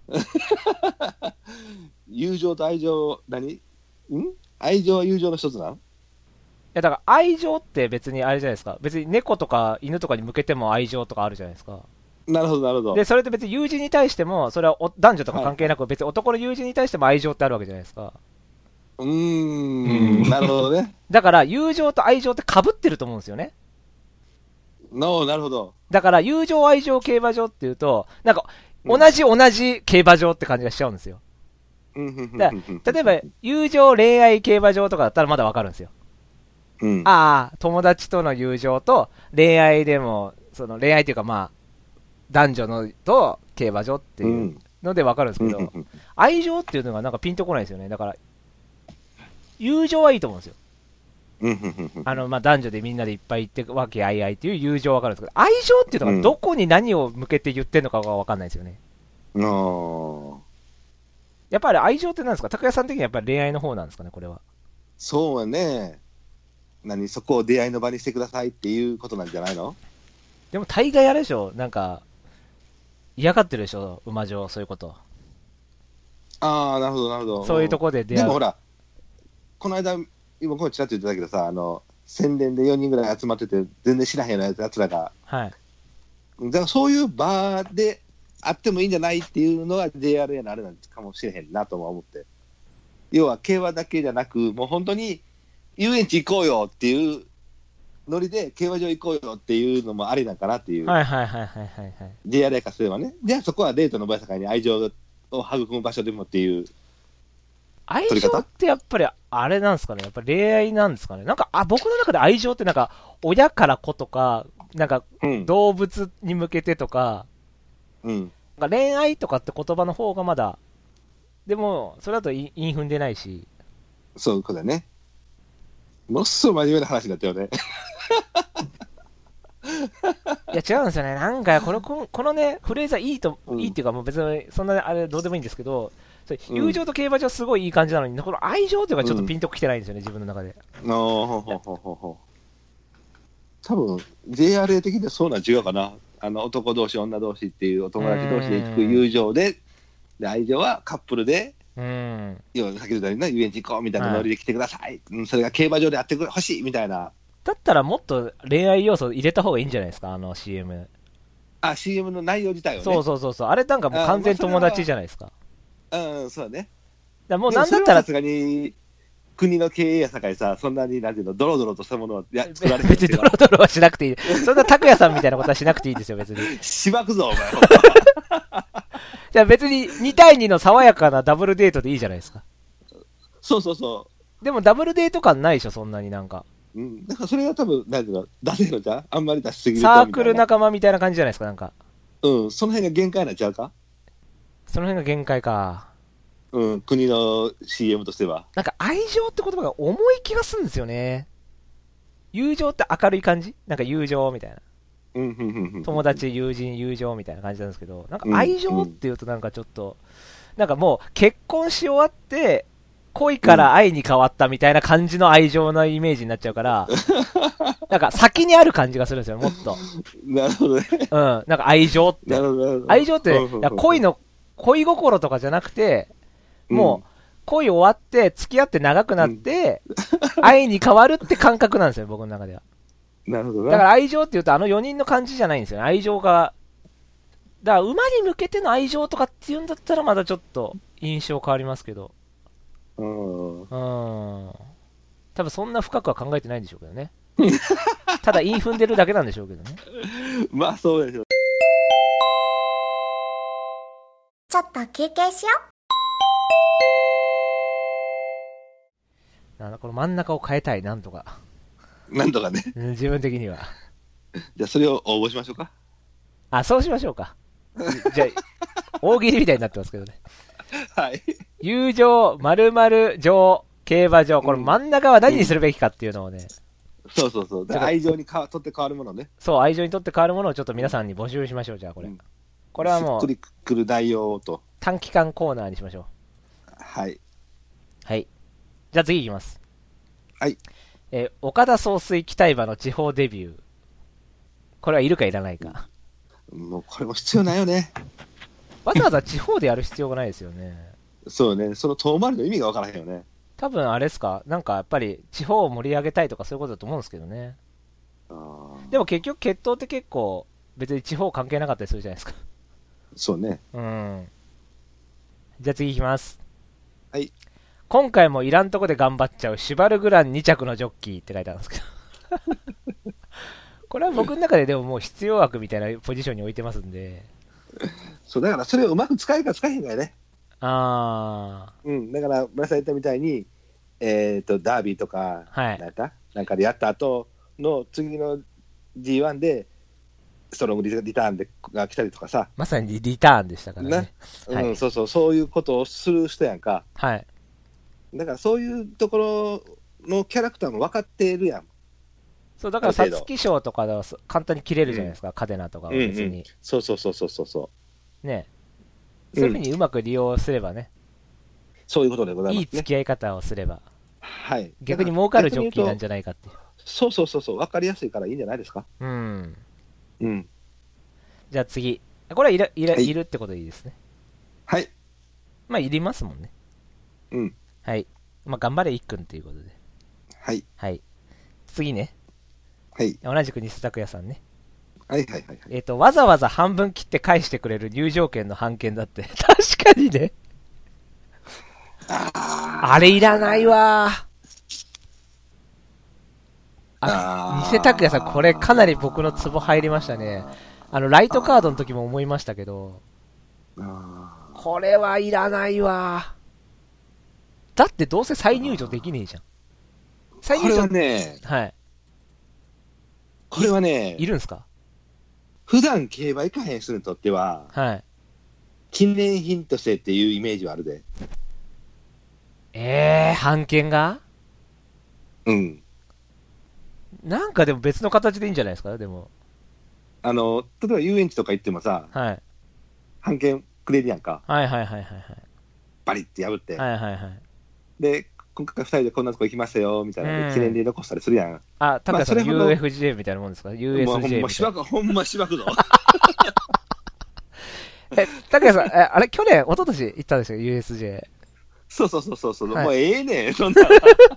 友情と愛情、何？ん？愛情は友情の一つなん？いや、だから愛情って別にあれじゃないですか。別に猫とか犬とかに向けても愛情とかあるじゃないですか。 なるほど、なるほど。 で、それって別に友人に対しても、それは男女とか関係なく、別に男の友人に対しても愛情ってあるわけじゃないですか。 うーん、なるほどね。 だから、友情と愛情って被ってると思うんですよね。 の、なるほど。 だから、友情、愛情、競馬場っていうと、なんか、同じ同じ競馬場って感じがしちゃうんですよ。だから例えば、友情、恋愛、競馬場とかだったらまだわかるんですよ。うん、ああ、友達との友情と、恋愛でも、その恋愛っていうかまあ、男女のと競馬場っていうので分かるんですけど、愛情っていうのがなんかピンとこないですよね。だから、友情はいいと思うんですよ。あの、まあ、男女でみんなでいっぱい行ってわけあいあいっていう友情は分かるんですけど、愛情っていうのがどこに何を向けて言ってるのかが分かんないですよね。 うん、 やっぱり愛情って何ですか？拓也さん的にはやっぱり恋愛の方なんですかね、これは。 そうやね。何、そこを出会いの場にしてくださいっていうことなんじゃないの？ でも大概あれでしょ、なんか、嫌がってるでしょ、馬上、そういうこと。 ああ、なるほど、なるほど。 そういうところで出会う。 でもほら、この間、今、これちらっと言ってたけどさ、あの、宣伝でよにんぐらい集まってて、全然知らへんやつらが、 はい。 だからそういう場であってもいいんじゃないっていうのが ジェイアールエー のあれなんかもしれへんなとも思って。要は競馬だけじゃなく、もう本当に遊園地行こうよっていうノリで競馬場行こうよっていうのもありなんかなっていう。 はいはいはいはいはい、はい。 ジェイアールエー からすればね。じゃあそこはデートの場合に愛情を育む場所でもっていう。 愛情ってやっぱりあれなんですかね、やっぱり恋愛なんですかね。なんか、あ、僕の中で愛情ってなんか、親から子とか、なんか、動物に向けてとか、うん、なんか恋愛とかって言葉の方がまだ、でも、それだと韻踏んでないし。 そういうことだね。ものすごい真面目な話になったよね。 いや、違うんですよね。なんか、この、このね、フレーズはいいと、うん、いいっていうか、もう別に、そんな、あれ、どうでもいいんですけど、友情と競馬場すごいいい感じなのに、うん、この愛情というかちょっとピンときてないんですよね、うん、自分の中で。ああ、ほほほほほ。 多分 ジェイアールエー 的にはそうなん違うかな。あの男同士、女同士っていうお友達同士で行く友情で、で愛情はカップルで、うん、要は先ほど言ったような遊園地行こうみたいなノリで来てください、うん、それが競馬場でやってほしいみたいな。 だったらもっと恋愛要素入れた方がいいんじゃないですか、あの シーエム。 あ、シーエム の内容自体をね。 そうそうそうそう、あれなんかもう完全友達じゃないですか。 うん、そうだね。 だもうなんだったらさすがに国の経営やさかいさ、そんなになんていうの、ドロドロとしたものはや作られる。別にドロドロはしなくていい。そんな拓也さんみたいなことはしなくていいですよ、別に。 しばくぞ、お前。 じゃあ別にに対にの爽やかなダブルデートでいいじゃないですか。 そうそうそう。 でもダブルデート感ないでしょ、そんなになんか。 うん。だからそれが多分、なんていうの、出せるのじゃあんまり出しすぎると。 サークル仲間みたいな感じじゃないですか、なんか。 うん、その辺が限界なんちゃうか？ その辺が限界か。 うん、国の シーエム としては。 なんか愛情って言葉が重い気がするんですよね。友情って明るい感じ？なんか友情みたいな。うん、うん、友達、友人、友情みたいな感じなんですけど、なんか愛情って言うとなんかちょっと、なんかもう結婚し終わって、恋から愛に変わったみたいな感じの愛情のイメージになっちゃうから、なんか先にある感じがするんですよ、もっと。 なるほどね。 うん、なんか愛情って。 なるほど。 愛情って、恋の、恋心とかじゃなくて、もう、恋終わって、付き合って長くなって、うん、愛に変わるって感覚なんですよ、僕の中では。 なるほどね。 だから愛情って言うと、あのよにんの感じじゃないんですよね。愛情が。だから、馬に向けての愛情とかって言うんだったら、まだちょっと印象変わりますけど。うん。うん。多分そんな深くは考えてないんでしょうけどね。ただ、韻踏んでるだけなんでしょうけどね。 まあ、そうでしょう。 ちょっと休憩しよう。 なんだこの真ん中を変えたい、なんとか。 なんとかね。 自分的には。 じゃあ、それを応募しましょうか。 あ、そうしましょうか。じゃあ、大喜利みたいになってますけどね。 はい。 友情、〇〇場、競馬場。これ真ん中は何にするべきかっていうのをね。 うん、そうそうそう。愛情にかとって変わるものね。 そう、愛情にとって変わるものをちょっと皆さんに募集しましょう、じゃあこれ。うん、これはもう、 しっくりくる内容と。 短期間コーナーにしましょう。 はい。 はい。じゃあ次いきます。 はい。 えー、岡田総帥期待馬の地方デビュー。これはいるかいらないか。 もうこれも必要ないよね。 わざわざ地方でやる必要がないですよね。 そうね。その遠回りの意味がわからへんよね。 多分あれですか。なんかやっぱり地方を盛り上げたいとかそういうことだと思うんですけどね。あでも結局決闘って結構別に地方関係なかったりするじゃないですか。 そうね。 うん。じゃあ次いきます。 はい。 今回もいらんとこで頑張っちゃうシュバルグランに着のジョッキーって書いてあるんですけどこれは僕の中ででももう必要枠みたいなポジションに置いてますんで。 そうだからそれをうまく使えるか使えへんかやね。 ああ。 うん。だから村さん言ったみたいにえっ、ー、とダービーとか、 はい、 なんかなんかでやった後の次の ジーワン でストロングリターンでが来たりとかさ、 まさにリターンでしたからね。 うん、 はい、 そうそう、そういうことをする人やんか。 はい。 だからそういうところのキャラクターも分かってるやん。 そう、だから皐月賞とかでは簡単に切れるじゃないですか、うん、カデナとかは別に、うんうん。 そうそうそうそうそう。 ね、そういうふうにうまく利用すればね。 うん、そういうことでございます、ね。 いい付き合い方をすれば。 はい。 逆に儲かるジョッキーなんじゃないかっていう。 そうそうそうそう、分かりやすいからいいんじゃないですか。 うん。 うん。 じゃあ次。これはいる、いる、はい、いるってことでいいですね。 はい。 まあ、いりますもんね。 うん。 はい。まあ、頑張れ、いっくんということで。 はい。 はい。次ね。 はい。 同じく西拓也さんね。 はいはいはい、はい。 えっ、ー、と、わざわざ半分切って返してくれる入場券の半券だって。確かにね。ああれいらないわー。あ、西拓也さん、これかなり僕のツボ入りましたね。あの、ライトカードの時も思いましたけど、これはいらないわ。だってどうせ再入場できねえじゃん。再入場。 これはね、 はい。 これはね、 いるんすか？ 普段競馬行かへん人にとっては、 はい。 記念品としてっていうイメージはあるで。 えー、半券が？ うん。 なんかでも別の形でいいんじゃないですか？でも。 あの、例えば遊園地とか行ってもさ、 はい。 半券くれるやんか。 はいはいはいはいはい。 バリって破って。 はいはいはい。 で、今回二人でこんなとこ行きましたよ、みたいな、記念で残したりするやん。 あ、たかさん ユーエフジェー みたいなもんですか？ ユーエスジェー みたいな。ほんましばく、 ほんましばくぞ。 え、たかさん、え、あれ、去年、一昨年行ったんですよ、ユーエスジェー。 そうそうそうそう、 はい、 もうええねん、そんな。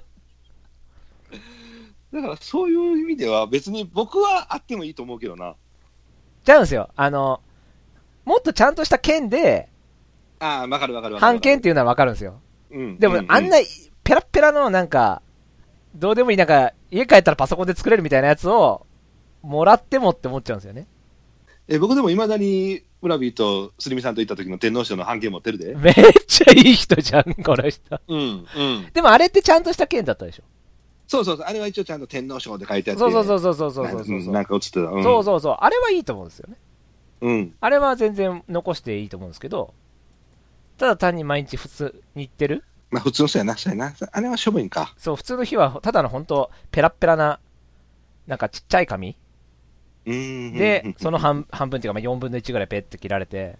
だからそういう意味では別に僕はあってもいいと思うけどな。 ちゃうんですよ。あの、もっとちゃんとした券で、 ああ、わかるわかるわかる。半券っていうのはわかるんですよ。 うん。 でも、うんうん、あんな、ペラッペラのなんか、どうでもいいなんか、家帰ったらパソコンで作れるみたいなやつを、もらってもって思っちゃうんですよね。 え、僕でも未だに、村ビーとすりみさんと行った時の天皇賞の半券持ってるで。 めっちゃいい人じゃん、この人。 うん、うん。 でもあれってちゃんとした券だったでしょ。 そうそうそう、あれは一応ちゃんと天皇賞で書いてあって。 そうそうそうそうそうそうそうそう、 うん、なんか映ってた、 うん。そうそうそう。あれはいいと思うんですよね。 うん。 あれは全然残していいと思うんですけど、ただ単に毎日普通に行ってる。 まあ普通の人やな、そうやな。あれは処分か。 そう、普通の日はただの本当ペラッペラな、なんかちっちゃい紙。 うん。 で、その半半分っていうか、まあよんぶんのいちぐらいペッて切られて、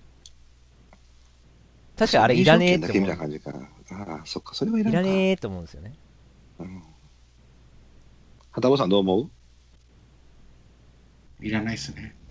確かあれいらねえって思う。 だけ見た感じかな。ああ、そっか、それはいらんか。 いらねえって思うんですよね。 うん。はたぼさんどう思う？ いらないっすね。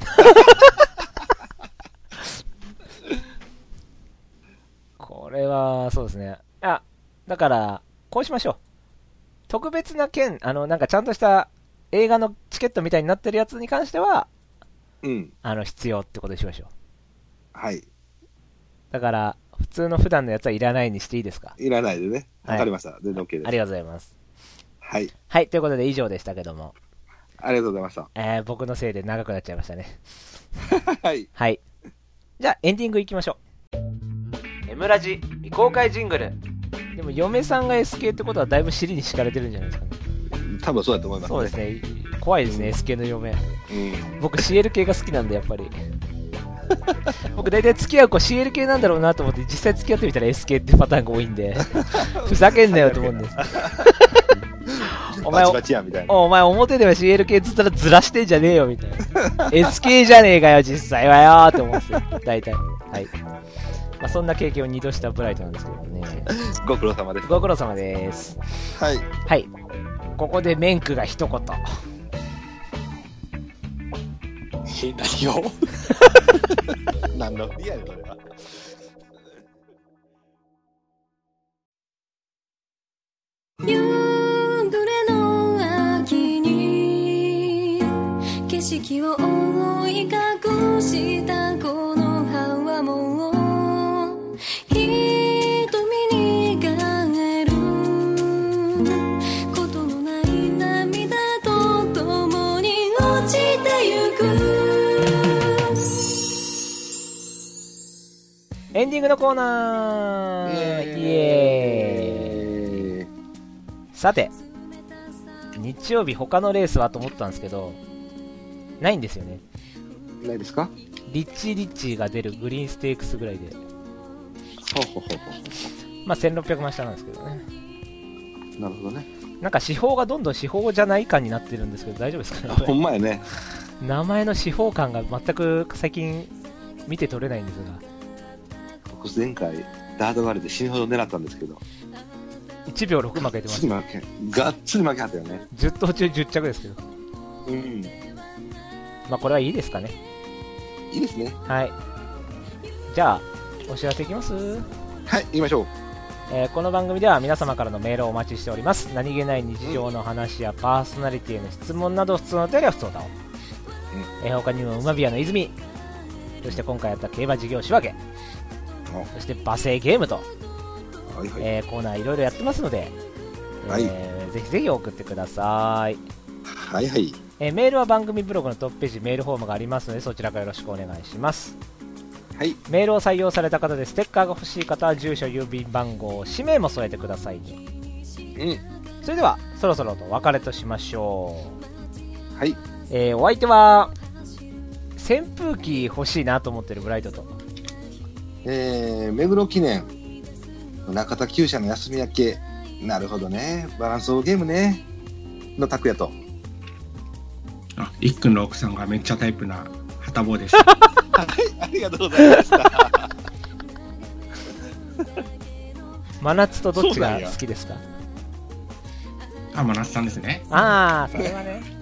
これは、そうですね。あ、だから、こうしましょう。特別な券、あの、なんかちゃんとした映画のチケットみたいになってるやつに関しては、 うん。 あの、必要ってことにしましょう。 はい。 だから、普通の普段のやつはいらないにしていいですか？ いらないでね。わかりました。全然 OK です。 ありがとうございます。 はい。 はい、ということで以上でしたけども。 ありがとうございました。 えー、僕のせいで長くなっちゃいましたね。 はい。 はい。じゃあ、エンディングいきましょう。エムラジ未公開ジングル。でも、嫁さんが エスケー ってことはだいぶ尻に敷かれてるんじゃないですかね。 多分そうだと思います、ね。 そうですね。怖いですね、うん、エスケー の嫁。うん、僕 シーエル 系が好きなんで、やっぱり。僕大体付き合う子 シーエル 系なんだろうなと思って実際付き合ってみたら エスケー ってパターンが多いんでふざけんなよと思うんですお前バチバチやみたいな。 お前表では シーエル 系ずったらずらしてんじゃねえよみたいなエスケー じゃねえかよ実際はよって思うんですよ大体。はい、まあ、そんな経験をにどしたブライトなんですけどね。 ご苦労様です。 ご苦労様です。 はいはい、ここでメンクが一言。 え、何よ何のリアルそれは。 夕暮れの秋に景色を覆い隠したこの葉はもう瞳に変えることのない涙と共に落ちてゆく。 エンディングのコーナー、イエーイ、イエーイ。さて、日曜日他のレースはと思ったんですけど、ないんですよね。 ないですか？ リッチーリッチーが出るグリーンステークスぐらいで、 ほうほうほうほまあせんろっぴゃくまん下なんですけどね。 う。なるほどね。 なんか司法がどんどん司法じゃない感になってるんですけど、大丈夫ですかね。 ほんまやね。 名前の司法感が全く最近見て取れないんですが、 僕前回ダードガールで死ぬほど狙ったんですけど、 いちびょうろく負けてまつりした。 負け、がっつり負けはったよね。 じゅっ頭中じゅっ着ですけど、 うん。 まあこれはいいですかね。 いいですね。 はい。じゃあお知らせいきます。 はい、行きましょう。 えーこの番組では皆様からのメールをお待ちしております。何気ない日常の話やパーソナリティへの質問など普通のお便りは普通だを、えー他にも馬ビアの泉、そして今回やった競馬事業仕分け、そして馬製ゲームと、 はいはい。 えーコーナーいろいろやってますので、えーはいぜひぜひ送ってください。 はいはい。 えーメールは番組ブログのトップページメールフォームがありますので、そちらからよろしくお願いします。 はい。 メールを採用された方でステッカーが欲しい方は住所、郵便番号、氏名も添えてくださいね。 うん。 それではそろそろとお別れとしましょう。 はい。 えーお相手は扇風機欲しいなと思ってるブライトと、 えー、目黒記念、中田厩舎の休み明け、なるほどね。バランスゲームね。の拓也と。 あ、いっくんの奥さんがめっちゃタイプなはたぼうでした。 はい、ありがとうございました。 真夏とどっちが好きですか？ あ、真夏さんですね。 ああ、それはね。